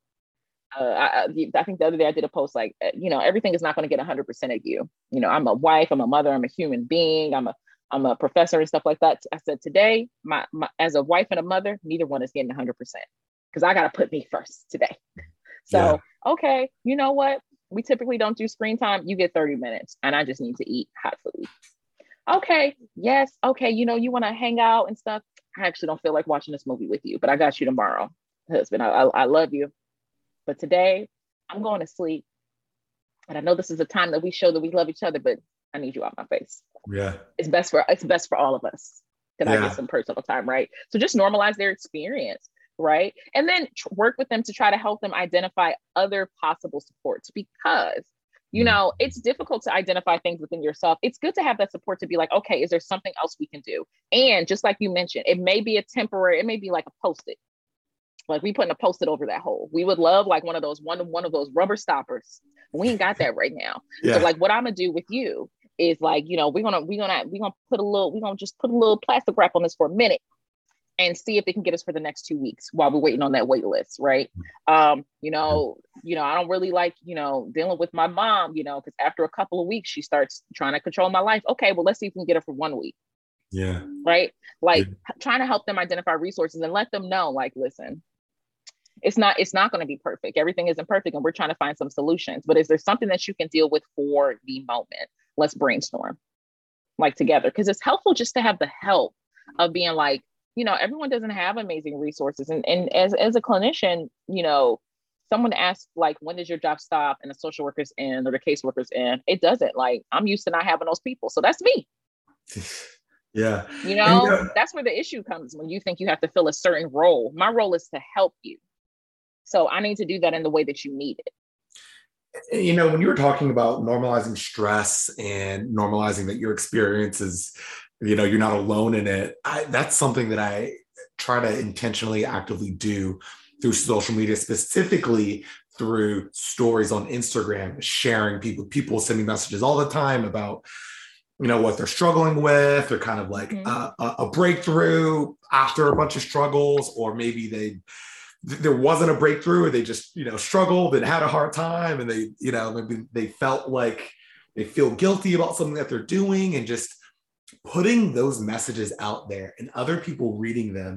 I think the other day I did a post like, everything is not going to get 100% of you. I'm a wife, I'm a mother, I'm a human being, I'm a professor and stuff like that. I said today, my as a wife and a mother, neither one is getting 100% because I got to put me first today. So, okay, you know what? We typically don't do screen time. You get 30 minutes and I just need to eat hot food. Okay. Yes. Okay. You want to hang out and stuff. I actually don't feel like watching this movie with you, but I got you tomorrow, husband. I love you. But today I'm going to sleep. And I know this is a time that we show that we love each other, but I need you out my face. Yeah. It's best for all of us. Can I get some personal time, right? So just normalize their experience, right? And then work with them to try to help them identify other possible supports, because it's difficult to identify things within yourself. It's good to have that support to be like, okay, is there something else we can do? And just like you mentioned, it may be it may be like a Post-it. Like we putting a Post-it over that hole. We would love like one of those rubber stoppers. We ain't got that right now. So like what I'm gonna do with you is like, we're gonna just put a little plastic wrap on this for a minute and see if they can get us for the next 2 weeks while we're waiting on that wait list, right? I don't really like, dealing with my mom, because after a couple of weeks, she starts trying to control my life. Okay, well, let's see if we can get her for 1 week. Yeah. Right? Like trying to help them identify resources and let them know, like, listen, it's not going to be perfect. Everything isn't perfect. And we're trying to find some solutions, but is there something that you can deal with for the moment? Let's brainstorm like together. Cause it's helpful just to have the help of being like, everyone doesn't have amazing resources. And as a clinician, someone asks like, when does your job stop? And the social worker's in or the caseworker's in, it doesn't. Like, I'm used to not having those people. So that's me. Yeah. That's where the issue comes when you think you have to fill a certain role. My role is to help you. So I need to do that in the way that you need it. You know, when you were talking about normalizing stress and normalizing that your experience is, you know, you're not alone in it, that's something that I try to intentionally actively do through social media, specifically through stories on Instagram, sharing people send me messages all the time about, you know, what they're struggling with, or kind of like Mm-hmm. a breakthrough after a bunch of struggles, or maybe there wasn't a breakthrough, or they just, you know, struggled and had a hard time, and they, you know, maybe they felt like they feel guilty about something that they're doing, and just putting those messages out there and other people reading them.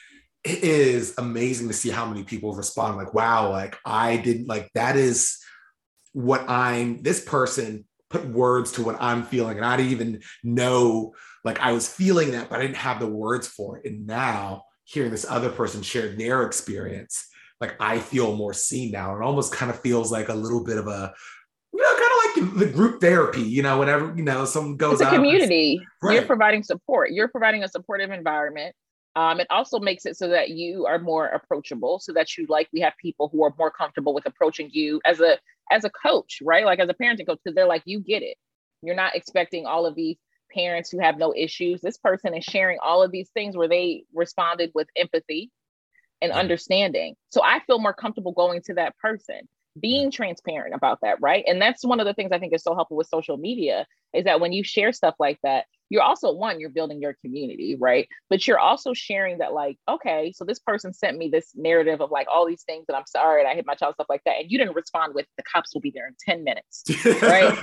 It is amazing to see how many people respond like, wow, like I didn't, like that is what I'm, this person put words to what I'm feeling. And I didn't even know, like I was feeling that, but I didn't have the words for it. And now hearing this other person share their experience, like I feel more seen now. It almost kind of feels like a little bit of a, you know, kind of like the group therapy, you know, whenever, you know, someone It's goes a out. community. You're Right. providing support. You're providing a supportive environment. It also makes it so that you are more approachable, so that you likely have people who are more comfortable with approaching you as a coach, right? Like as a parenting coach, because they're like, you get it. You're not expecting all of these parents who have no issues. This person is sharing all of these things where they responded with empathy and Yeah. understanding. So I feel more comfortable going to that person, being transparent about that, right? And that's one of the things I think is so helpful with social media, is that when you share stuff like that, you're also, one, you're building your community, right? But you're also sharing that, like, okay, so this person sent me this narrative of like all these things that I'm sorry and I hit my child, stuff like that. And you didn't respond with the cops will be there in 10 minutes, right?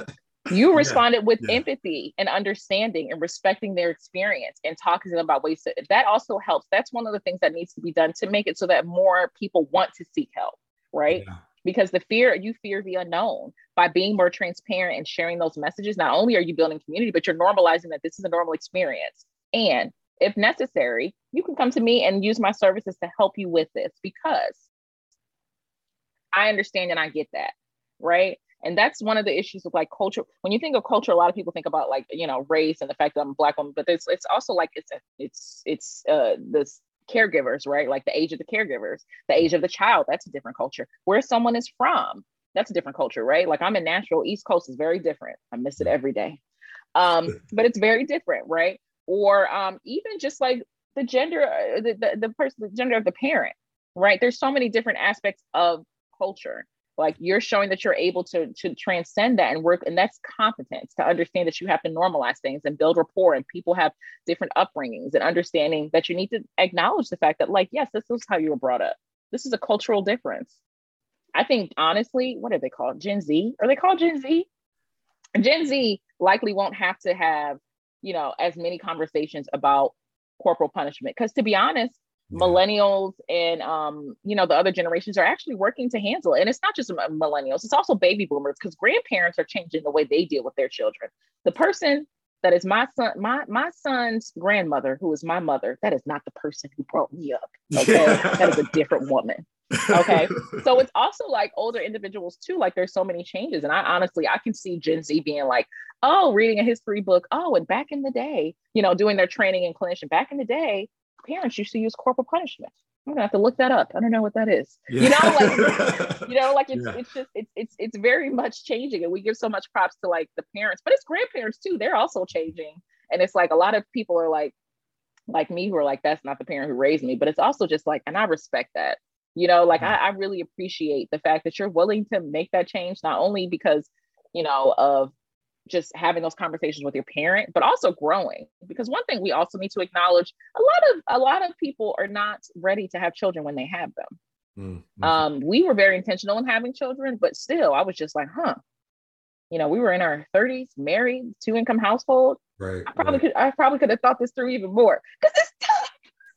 You Yeah. responded with Yeah. empathy and understanding and respecting their experience and talking to them about ways that also helps. That's one of the things that needs to be done to make it so that more people want to seek help, right? Yeah. Because you fear the unknown. By being more transparent and sharing those messages, not only are you building community, but you're normalizing that this is a normal experience. And if necessary, you can come to me and use my services to help you with this, because I understand and I get that, right? And that's one of the issues with like culture. When you think of culture, a lot of people think about like, you know, race and the fact that I'm a Black woman, but it's also like it's this caregivers, right? Like the age of the caregivers, the age of the child, that's a different culture. Where someone is from, that's a different culture, right? Like I'm in Nashville, East Coast is very different. I miss it every day. But it's very different, right? Or even just like the gender, the person, the gender of the parent, right? There's so many different aspects of culture. Like you're showing that you're able to transcend that and work, and that's competence to understand that you have to normalize things and build rapport, and people have different upbringings, and understanding that you need to acknowledge the fact that, like, yes, this is how you were brought up. This is a cultural difference. I think honestly, what are they called? Gen Z? Are they called Gen Z? Gen Z likely won't have to have, you know, as many conversations about corporal punishment. Because to be honest, Yeah. millennials and you know, the other generations are actually working to handle it. And it's not just millennials, it's also baby boomers, because grandparents are changing the way they deal with their children. The person that is my son, my son's grandmother, who is my mother, that is not the person who brought me up. Okay. Yeah. That is a different woman. Okay. So it's also like older individuals too. Like there's so many changes. And I honestly, I can see Gen Z being like, oh, reading a history book. Oh, and back in the day, you know, doing their training in clinician. Back in the day, parents used to use corporal punishment. I'm gonna have to look that up. I don't know what that is. Yeah. You know, like you know, like Yeah. it's just it's very much changing. And we give so much props to like the parents, but it's grandparents too. They're also changing. And it's like a lot of people are like me who are like, that's not the parent who raised me. But it's also just like, and I respect that. You know, like I really appreciate the fact that you're willing to make that change, not only because, you know, of just having those conversations with your parent, but also growing. Because one thing we also need to acknowledge, a lot of people are not ready to have children when they have them. Mm-hmm. We were very intentional in having children, but still I was just like, you know, we were in our 30s, married, 2-income household. Right. I probably could have thought this through even more, because it's tough.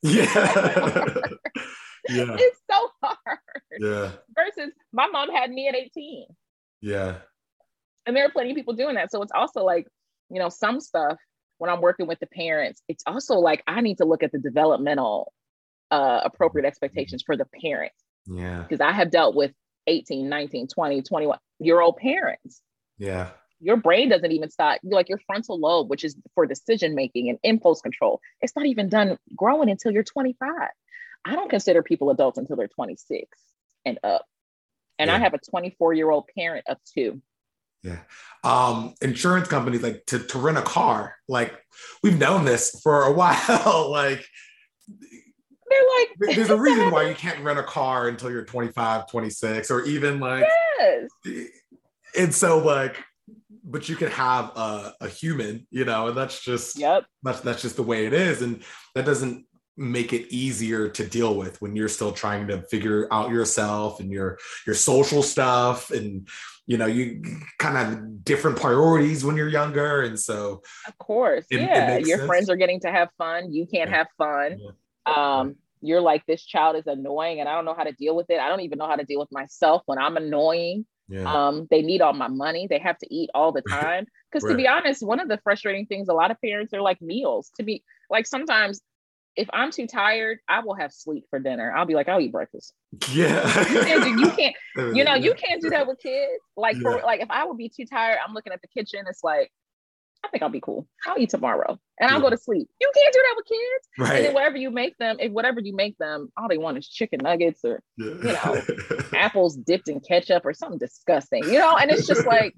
Yeah. Yeah. It's so hard. Yeah. Versus my mom had me at 18. Yeah. And there are plenty of people doing that. So it's also like, you know, some stuff when I'm working with the parents, it's also like I need to look at the developmental appropriate expectations for the parent. Yeah. Because I have dealt with 18, 19, 20, 21-year-old parents. Yeah. Your brain doesn't even start, like your frontal lobe, which is for decision making and impulse control. It's not even done growing until you're 25. I don't consider people adults until they're 26 and up. And I Yeah. have a 24-year-old parent of two. Yeah. Insurance companies, like to rent a car, like we've known this for a while. Like They're like, there's a reason why you can't rent a car until you're 25, 26, or even like, yes. and so like, but you can have a human, you know, and that's just, Yep. that's just the way it is. And that doesn't make it easier to deal with when you're still trying to figure out yourself and your social stuff. And, you know, you kind of have different priorities when you're younger. And so Of course. it Yeah. makes Your sense. friends are getting to have fun. You can't Yeah. have fun. Yeah. You're like, this child is annoying and I don't know how to deal with it. I don't even know how to deal with myself when I'm annoying. Yeah. They need all my money. They have to eat all the time. Because to be honest, one of the frustrating things, a lot of parents are like meals. To be like, sometimes if I'm too tired, I will have sleep for dinner. I'll be like, I'll eat breakfast. Yeah. You can't, you know, Yeah. you can't do that with kids. Like, for Yeah. like, if I would be too tired, I'm looking at the kitchen. It's like, I think I'll be cool. I'll eat tomorrow and I'll Yeah. go to sleep. You can't do that with kids. Right. And then whatever you make them, all they want is chicken nuggets or, Yeah. you know, apples dipped in ketchup or something disgusting, you know? And it's just like,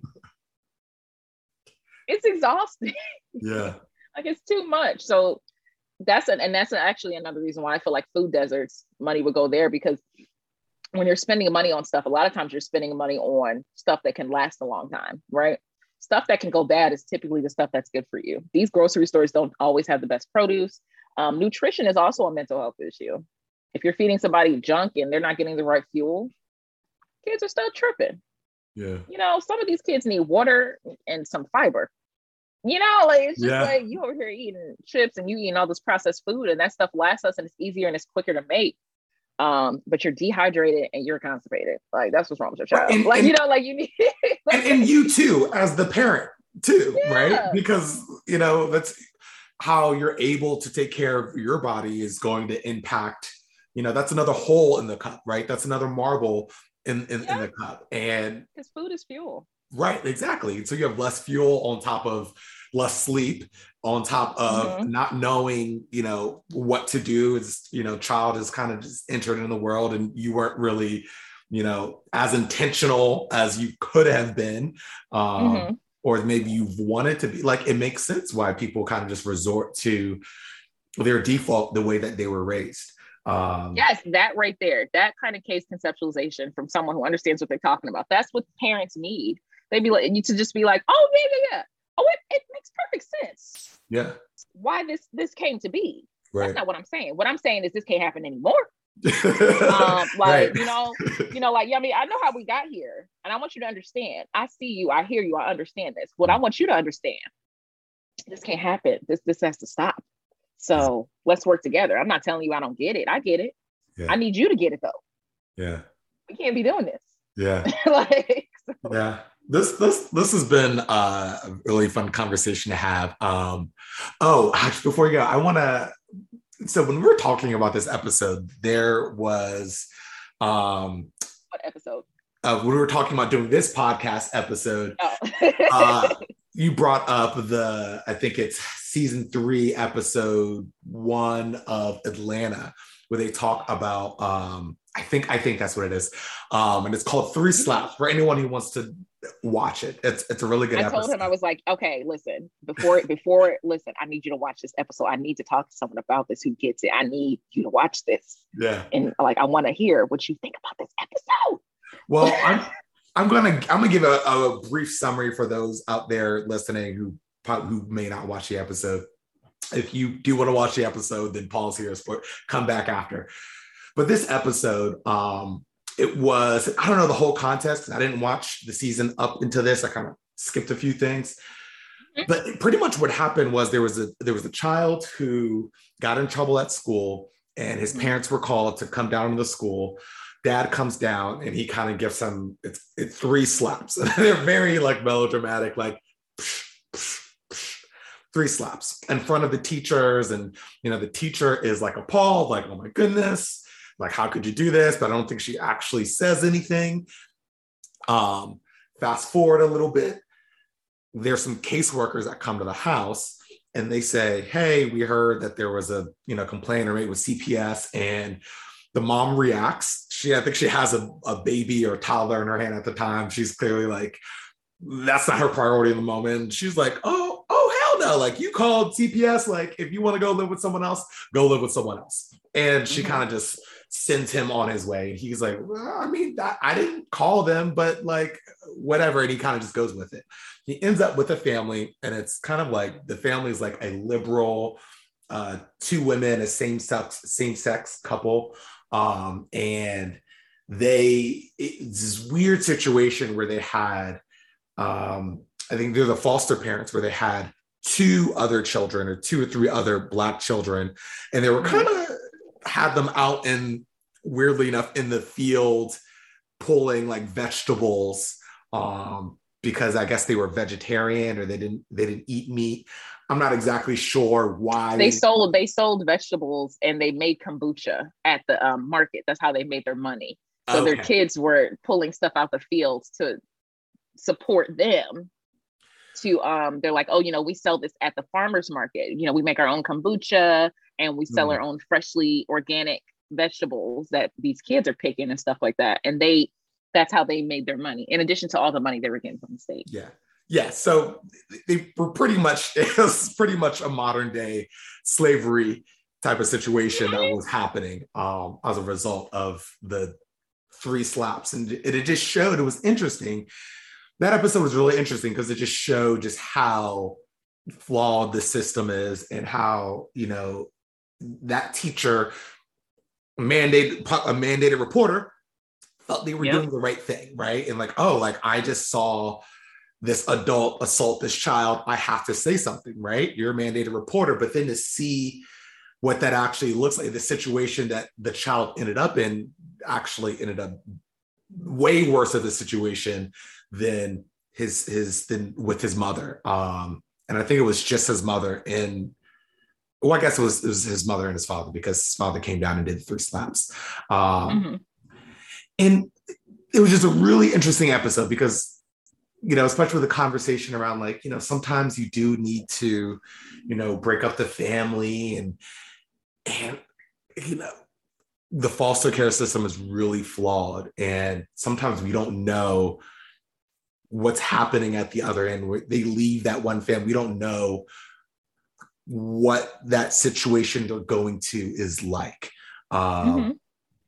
it's exhausting. Yeah. Like, it's too much. So that's actually another reason why I feel like food deserts money would go there, because when you're spending money on stuff, a lot of times you're spending money on stuff that can last a long time, right? Stuff that can go bad is typically the stuff that's good for you. These grocery stores don't always have the best produce. Nutrition is also a mental health issue. If you're feeding somebody junk and they're not getting the right fuel, kids are still tripping. Yeah. You know, some of these kids need water and some fiber. You know, like, it's just like you over here eating chips and you eating all this processed food, and that stuff lasts us and it's easier and it's quicker to make. But you're dehydrated and you're constipated. Like, that's what's wrong with your child. And, like, you know, like you need and you too, as the parent too, Yeah. right? Because, you know, that's how you're able to take care of your body is going to impact, you know, that's another hole in the cup, right? That's another marble in the cup. And because food is fuel. right, exactly. So you have less fuel on top of less sleep, on top of not knowing, you know, what to do. Is, you know, child is kind of just entered in the world and you weren't really, you know, as intentional as you could have been. Or maybe you've wanted to be. Like, it makes sense why people kind of just resort to their default, the way that they were raised. Yes, that right there, that kind of case conceptualization from someone who understands what they're talking about. That's what parents need. They'd be like, you to just be like, oh yeah. Oh, it makes perfect sense. Yeah. Why this came to be. Right. That's not what I'm saying. What I'm saying is this can't happen anymore. Like, right. you know, like, I mean, I know how we got here, and I want you to understand. I see you, I hear you, I understand this. What I want you to understand, this can't happen. This has to stop. So let's work together. I'm not telling you I don't get it. I get it. Yeah. I need you to get it though. Yeah. We can't be doing this. Yeah. Like, so. Yeah. This has been a really fun conversation to have. Actually, before you go, so when we were talking about this episode, there was What episode? when we were talking about doing this podcast episode, you brought up I think it's season 3, episode 1 of Atlanta, where they talk about, I think that's what it is. And it's called 3 Slaps for anyone who wants to watch it. It's a really good episode. I told him, I was like, okay, listen, before listen, I need you to watch this episode. I need to talk to someone about this who gets it. I need you to watch this. Yeah. And like, I want to hear what you think about this episode. Well, I'm gonna give a brief summary for those out there listening who may not watch the episode. If you do want to watch the episode, then pause here, come back after. But this episode, it was, I don't know the whole context. I didn't watch the season up into this. I kind of skipped a few things. But pretty much what happened was there was a child who got in trouble at school, and his parents were called to come down to the school. Dad comes down and he kind of gives him it's 3 slaps. They're very like melodramatic, like 3 slaps in front of the teachers. And, you know, the teacher is like appalled, like, oh my goodness, like, how could you do this? But I don't think she actually says anything. Fast forward a little bit. There's some caseworkers that come to the house and they say, hey, we heard that there was a, you know, complaint or maybe with CPS, and The mom reacts. I think she has a baby or a toddler in her hand at the time. She's clearly like, that's not her priority in the moment. She's like, oh, hell no. Like, you called CPS. Like, if you want to go live with someone else, go live with someone else. And she kind of just sends him on his way. And he's like, well, I mean, I didn't call them, but like, whatever. And he kind of just goes with it. He ends up with a family, and it's kind of like the family is like a liberal, 2 women, a same-sex couple. And it's this weird situation where they had, I think they're the foster parents, where they had 2 other children or 2 or 3 other Black children. And they were kind of had them out in, weirdly enough, in the field pulling like vegetables, because I guess they were vegetarian or they didn't eat meat. I'm not exactly sure why. They sold vegetables and they made kombucha at the market. That's how they made their money. So their kids were pulling stuff out the fields to support them. They're like, oh, we sell this at the farmer's market. We make our own kombucha and we sell our own freshly organic vegetables that these kids are picking and stuff like that. And that's how they made their money, in addition to all the money they were getting from the state. Yeah. So they were it was pretty much a modern day slavery type of situation that was happening as a result of the 3 slaps. And it just showed, it was interesting. That episode was really interesting because it just showed just how flawed the system is, and how, that teacher, a mandated reporter, felt they were doing the right thing, right? And like, oh, like, I just saw this adult assault this child, I have to say something, right? You're a mandated reporter. But then to see what that actually looks like, the situation that the child ended up in actually ended up way worse of the situation than with his mother. And I think it was just his mother I guess it was his mother and his father, because his father came down and did 3 slaps. And it was just a really interesting episode because, especially with the conversation around like, sometimes you do need to, break up the family and the foster care system is really flawed. And sometimes we don't know what's happening at the other end. They leave that one family. We don't know what that situation they're going to is like. And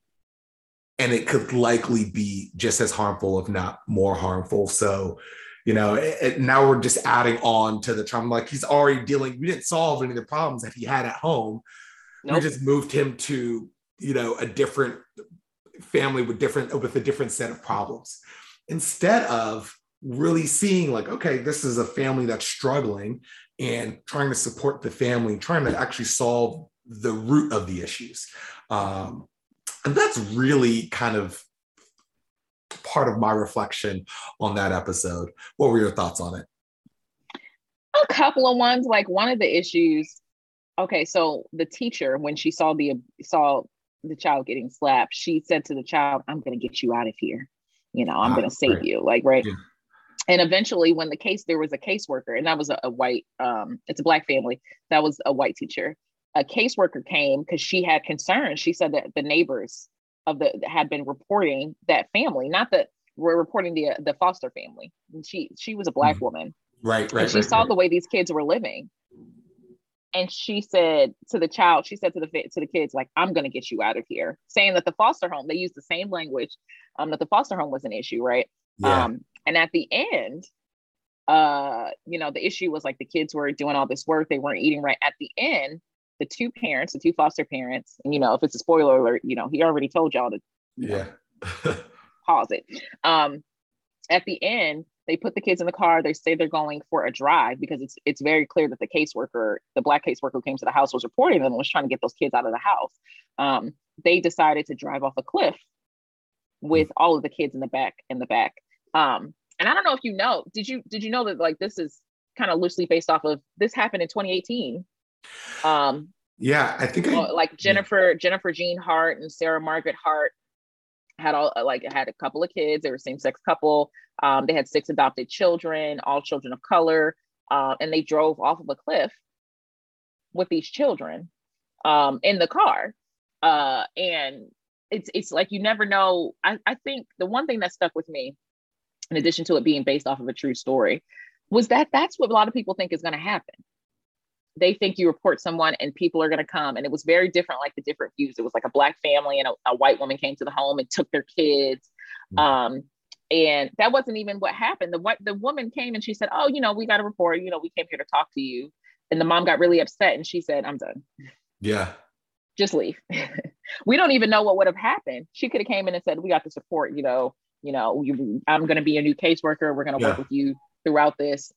it could likely be just as harmful, if not more harmful. So, now we're just adding on to the trauma. Like, he's already we didn't solve any of the problems that he had at home. Nope. We just moved him to, a different family with a different set of problems, instead of really seeing like, okay, this is a family that's struggling, and trying to support the family, trying to actually solve the root of the issues. And that's really kind of part of my reflection on that episode. What were your thoughts on it? A couple of ones. Like, one of the issues, okay, so the teacher, when she saw the child getting slapped, she said to the child, I'm going to get you out of here. I'm going to save you. Like, right. Yeah. And eventually when there was a caseworker, and that was a white, it's a Black family. That was a white teacher. A caseworker came because she had concerns. She said that the neighbors had been reporting that family, not that we're reporting the foster family. And she was a Black woman. Right. And she saw the way these kids were living. And she said to the child, to the kids, like, I'm going to get you out of here. Saying that the foster home, they used the same language, that the foster home was an issue, right? Yeah. And at the end, the issue was like the kids were doing all this work. They weren't eating right. At the end, the 2 foster parents, and, if it's a spoiler alert, he already told y'all to pause it. At the end, they put the kids in the car. They say they're going for a drive because it's very clear that the Black caseworker who came to the house was reporting them and was trying to get those kids out of the house. They decided to drive off a cliff with all of the kids in the back. And I don't know if did you know that, like, this is kind of loosely based off of, this happened in 2018. Yeah, I think Jennifer Jean Hart and Sarah Margaret Hart had a couple of kids. They were same-sex couple. They had 6 adopted children, all children of color. And they drove off of a cliff with these children in the car. And it's like you never know. I think the one thing that stuck with me, in addition to it being based off of a true story, was that that's what a lot of people think is going to happen. They think you report someone and people are going to come. And it was very different, like the different views. It was like a Black family and a white woman came to the home and took their kids. And that wasn't even what happened. The woman came and she said, oh, we got a report, we came here to talk to you. And the mom got really upset and she said, I'm done. Yeah. Just leave. We don't even know what would have happened. She could have came in and said, we got the support, I'm going to be a new caseworker. We're going to work with you throughout this.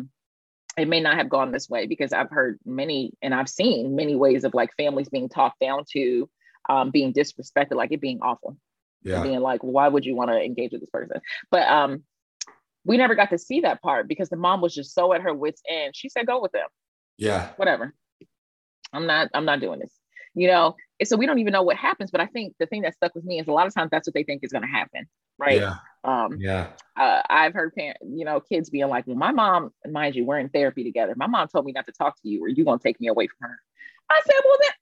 It may not have gone this way, because I've heard many, and I've seen many ways of like families being talked down to, being disrespected, like it being awful. Yeah. Being like, why would you want to engage with this person? But we never got to see that part because the mom was just so at her wit's end. She said, go with them. Yeah. Whatever. I'm not doing this. And so we don't even know what happens. But I think the thing that stuck with me is a lot of times that's what they think is going to happen. Right. Yeah. I've heard kids being like, well, my mom, mind you, we're in therapy together. My mom told me not to talk to you or you're going to take me away from her. I said,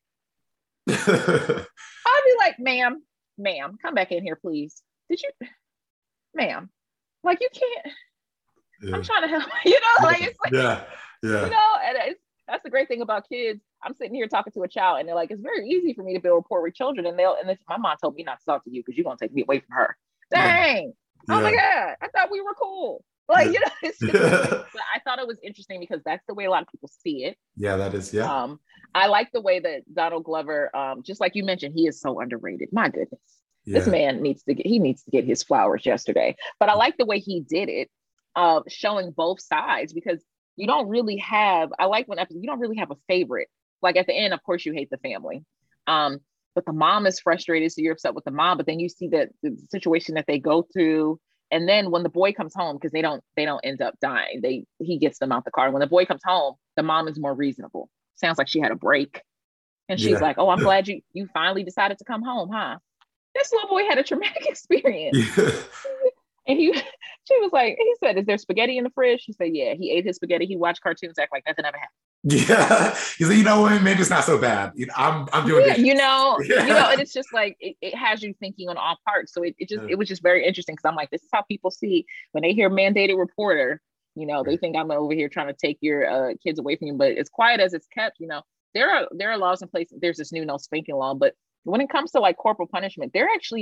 well, then I'd be like, ma'am, come back in here, please. Did you, ma'am, like you can't, I'm trying to help, like, it's like, and that's the great thing about kids. I'm sitting here talking to a child and they're like, it's very easy for me to build rapport with children. And my mom told me not to talk to you because you're going to take me away from her. Dang. Yeah. Oh my God. I thought we were cool. Like, it's just, but I thought it was interesting because that's the way a lot of people see it. Yeah, that is. Yeah. I like the way that Donald Glover, just like you mentioned, he is so underrated. My goodness. Yeah. This man needs to get his flowers yesterday. But I like the way he did it, showing both sides, because you don't really have, I like when you don't really have a favorite. Like at the end, of course, you hate the family. But the mom is frustrated, so you're upset with the mom. But then you see the situation that they go through. And then when the boy comes home, because they don't end up dying, he gets them out the car. When the boy comes home, the mom is more reasonable. Sounds like she had a break. And she's like, oh, I'm glad you finally decided to come home, huh? This little boy had a traumatic experience. Yeah. And she was like, he said, is there spaghetti in the fridge? She said, yeah, he ate his spaghetti. He watched cartoons, act like nothing ever happened. Yeah. He said, what, maybe it's not so bad. I'm doing it. And it's just like, it has you thinking on all parts. So it was just very interesting. Cause I'm like, this is how people see when they hear mandated reporter, they think I'm over here trying to take your kids away from you, but as quiet as it's kept, there are laws in place. There's this new no spanking law, but when it comes to like corporal punishment,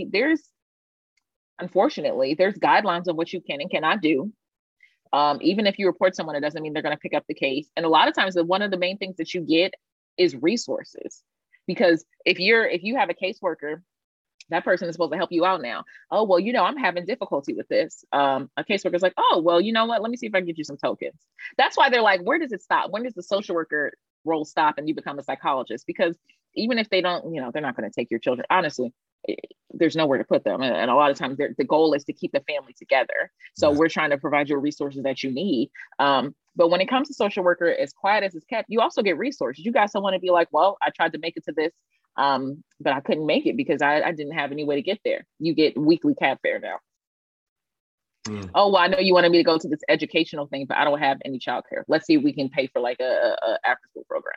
unfortunately, there's guidelines of what you can and cannot do. Even if you report someone, it doesn't mean they're going to pick up the case. And a lot of times, one of the main things that you get is resources. Because if you have a caseworker, that person is supposed to help you out now. Oh, well, I'm having difficulty with this. A caseworker is like, oh, well, you know what? Let me see if I can get you some tokens. That's why they're like, where does it stop? When does the social worker role stop and you become a psychologist? Because even if they don't, they're not going to take your children. Honestly, there's nowhere to put them. And a lot of times the goal is to keep the family together. So we're trying to provide you resources that you need. But when it comes to social worker, as quiet as it's kept, you also get resources. You got someone to be like, well, I tried to make it to this, but I couldn't make it because I didn't have any way to get there. You get weekly cab fare now. Oh, well, I know you wanted me to go to this educational thing, but I don't have any childcare. Let's see if we can pay for like a after school program.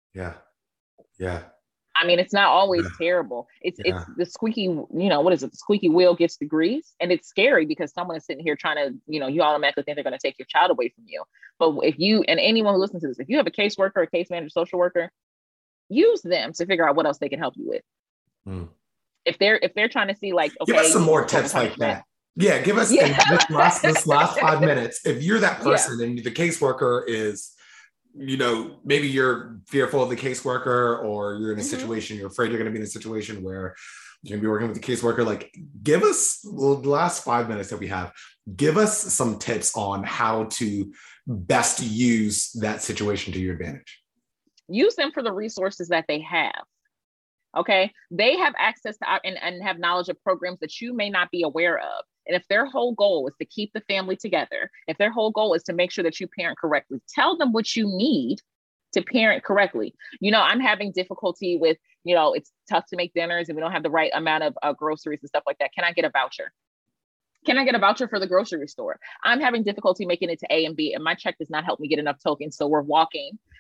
Yeah. I mean, it's not always terrible. It's the squeaky, what is it? The squeaky wheel gets the grease. And it's scary because someone is sitting here trying to, you automatically think they're going to take your child away from you. But if you, and anyone who listens to this, if you have a caseworker, a case manager, social worker, use them to figure out what else they can help you with. If they're trying to see like, okay, give us some more tips like that. Yeah, give us in this last 5 minutes. If you're that person and the caseworker is, maybe you're fearful of the caseworker, or you're in a situation, you're afraid you're going to be in a situation where you're going to be working with the caseworker. Like, give us the last 5 minutes that we have. Give us some tips on how to best use that situation to your advantage. Use them for the resources that they have. Okay. They have access to and have knowledge of programs that you may not be aware of. And if their whole goal is to keep the family together, if their whole goal is to make sure that you parent correctly, tell them what you need to parent correctly. I'm having difficulty with, it's tough to make dinners and we don't have the right amount of groceries and stuff like that. Can I get a voucher? Can I get a voucher for the grocery store? I'm having difficulty making it to A and B, and my check does not help me get enough tokens. So we're walking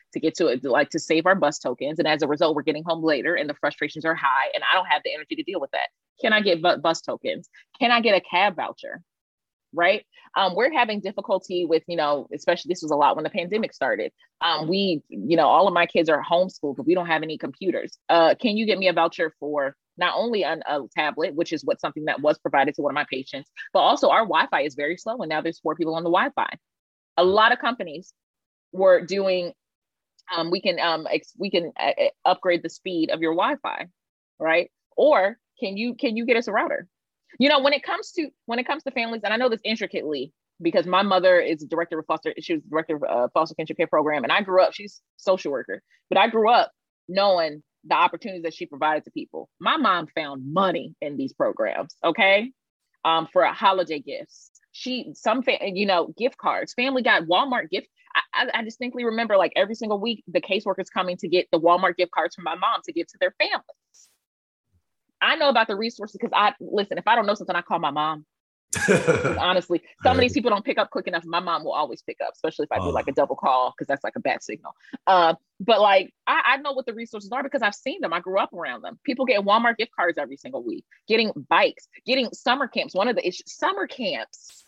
to get to it, like to save our bus tokens. And as a result, we're getting home later and the frustrations are high and I don't have the energy to deal with that. Can I get bus tokens? Can I get a cab voucher? Right. We're having difficulty with, especially this was a lot when the pandemic started. All of my kids are homeschooled, but we don't have any computers. Can you get me a voucher for not only a tablet, which is something that was provided to one of my patients, but also our Wi-Fi is very slow. And now there's 4 people on the Wi-Fi. A lot of companies were doing, we can upgrade the speed of your Wi-Fi, right? Or can you get us a router? When it comes to families, and I know this intricately because my mother is director of foster kinship care program, and I grew up, she's social worker, but I grew up knowing the opportunities that she provided to people. My mom found money in these programs, okay, for holiday gifts. Gift cards. Family got Walmart gift. I distinctly remember, like, every single week, the caseworkers coming to get the Walmart gift cards from my mom to give to their families. I know about the resources because if I don't know something, I call my mom. Honestly, some of these people don't pick up quick enough. My mom will always pick up, especially if I do like a double call, because that's like a bad signal. But like, I know what the resources are because I've seen them. I grew up around them. People get Walmart gift cards every single week, getting bikes, getting summer camps. One of the issues, summer camps,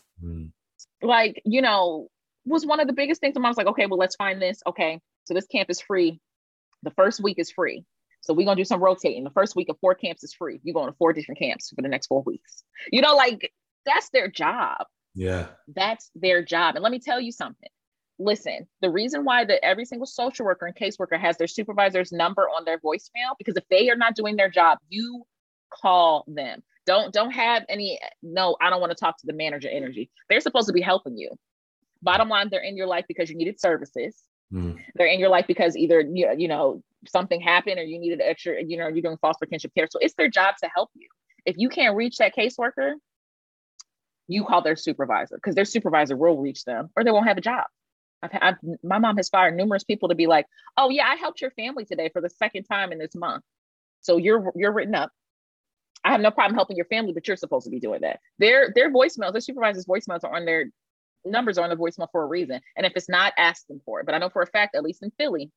was one of the biggest things. And I was like, okay, well, let's find this. Okay, so this camp is free. The first week is free. So we're going to do some rotating. The first week of 4 camps is free. You're going to 4 different camps for the next 4 weeks. That's their job. Yeah. That's their job. And let me tell you something. Listen, the reason why every single social worker and caseworker has their supervisor's number on their voicemail, because if they are not doing their job, you call them. Don't have any, no, I don't want to talk to the manager energy. They're supposed to be helping you. Bottom line, they're in your life because you needed services. They're in your life because either, something happened or you needed extra, you're doing foster kinship care. So it's their job to help you. If you can't reach that caseworker, you call their supervisor, because their supervisor will reach them or they won't have a job. My mom has fired numerous people to be like, oh yeah, I helped your family today for the 2nd time in this month. So you're written up. I have no problem helping your family, but you're supposed to be doing that. Their voicemails, their supervisor's voicemails are on their numbers are on the voicemail for a reason. And if it's not, ask them for it. But I know for a fact, at least in Philly,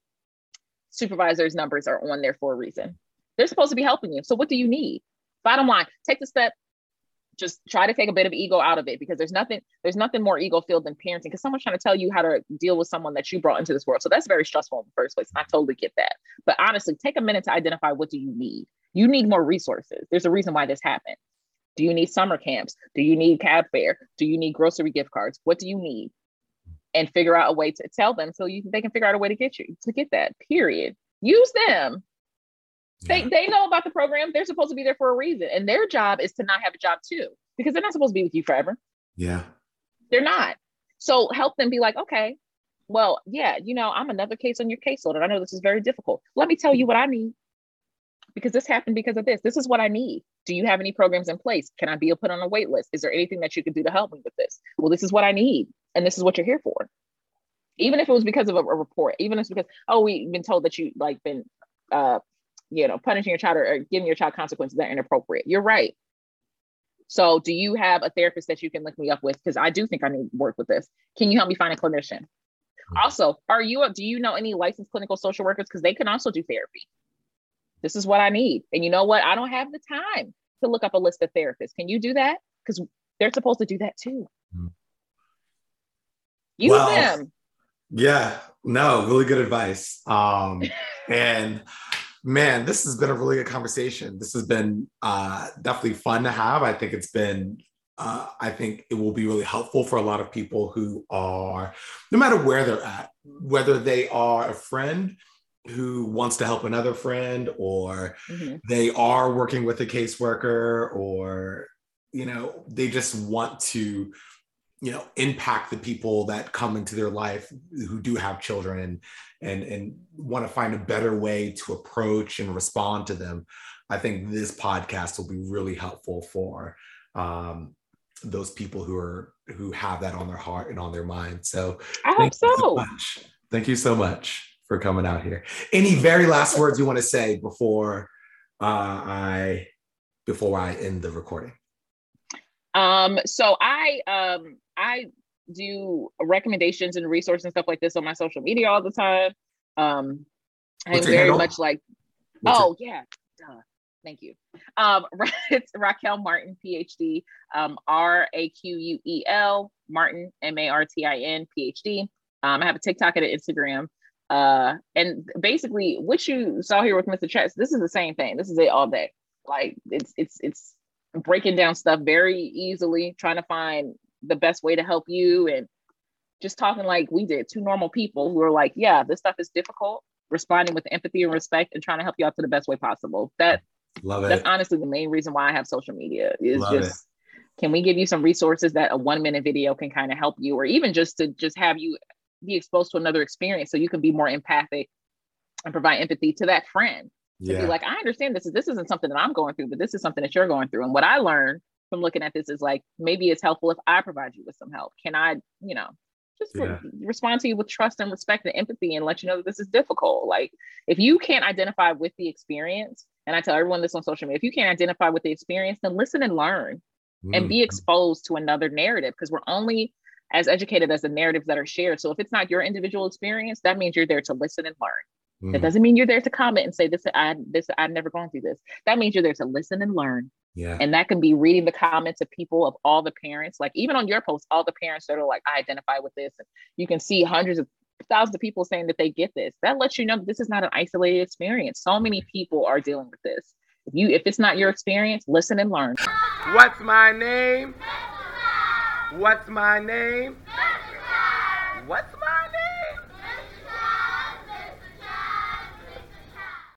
supervisors' numbers are on there for a reason. They're supposed to be helping you. So what do you need? Bottom line, take the step. Just try to take a bit of ego out of it, because there's nothing more ego filled than parenting, because someone's trying to tell you how to deal with someone that you brought into this world. So that's very stressful in the first place. And I totally get that. But honestly, take a minute to identify, what do you need? You need more resources. There's a reason why this happened. Do you need summer camps? Do you need cab fare? Do you need grocery gift cards? What do you need? And figure out a way to tell them so they can figure out a way to get that, period. Use them. Yeah. They know about the program. They're supposed to be there for a reason. And their job is to not have a job too, because they're not supposed to be with you forever. Yeah. They're not. So help them be like, okay, well, yeah, I'm another case on your caseload, and I know this is very difficult. Let me tell you what I need, because this happened because of this. This is what I need. Do you have any programs in place? Can I be put on a wait list? Is there anything that you could do to help me with this? Well, this is what I need. And this is what you're here for. Even if it was because of a report, even if it's because, we've been told that you been, punishing your child or giving your child consequences that are inappropriate. You're right. So do you have a therapist that you can link me up with? Because I do think I need work with this. Can you help me find a clinician? Also, do you know any licensed clinical social workers? Because they can also do therapy. This is what I need. And you know what? I don't have the time to look up a list of therapists. Can you do that? Because they're supposed to do that too. Use them. Yeah, no, really good advice. And man, this has been a really good conversation. This has been definitely fun to have. I think it's been, I think it will be really helpful for a lot of people who are, no matter where they're at, whether they are a friend who wants to help another friend, or they are working with a caseworker, or, they just want to, impact the people that come into their life who do have children and want to find a better way to approach and respond to them. I think this podcast will be really helpful for those people who have that on their heart and on their mind. So I hope so. Thank you so much for coming out here. Any very last words you want to say before I end the recording? So I do recommendations and resources and stuff like this on my social media all the time. I'm very much like, yeah, duh. Thank you. It's Raquel Martin, PhD, RAQUEL, Martin, MARTIN, PhD. I have a TikTok and an Instagram. And basically what you saw here with Mr. Chess, this is the same thing. This is it all day. Like it's breaking down stuff very easily, trying to find the best way to help you, and just talking like we did, two normal people who are like, yeah, this stuff is difficult, responding with empathy and respect and trying to help you out to the best way possible. That's honestly the main reason why I have social media is can we give you some resources that a 1-minute video can kind of help you, or even just to have you be exposed to another experience so you can be more empathic and provide empathy to that friend. To be like, I understand this isn't something that I'm going through, but this is something that you're going through. And what I learned from looking at this is like, maybe it's helpful if I provide you with some help. Can I, respond to you with trust and respect and empathy and let you know that this is difficult. Like if you can't identify with the experience, and I tell everyone this on social media, if you can't identify with the experience, then listen and learn and be exposed to another narrative, because we're only as educated as the narratives that are shared. So if it's not your individual experience, that means you're there to listen and learn. That doesn't mean you're there to comment and say I've never gone through this. That means you're there to listen and learn. Yeah. And that can be reading the comments of people, of all the parents, like even on your post, all the parents that are like, I identify with this. And you can see hundreds of thousands of people saying that they get this. That lets you know that this is not an isolated experience. So many people are dealing with this. If it's not your experience, listen and learn. What's my name? What's my name? What's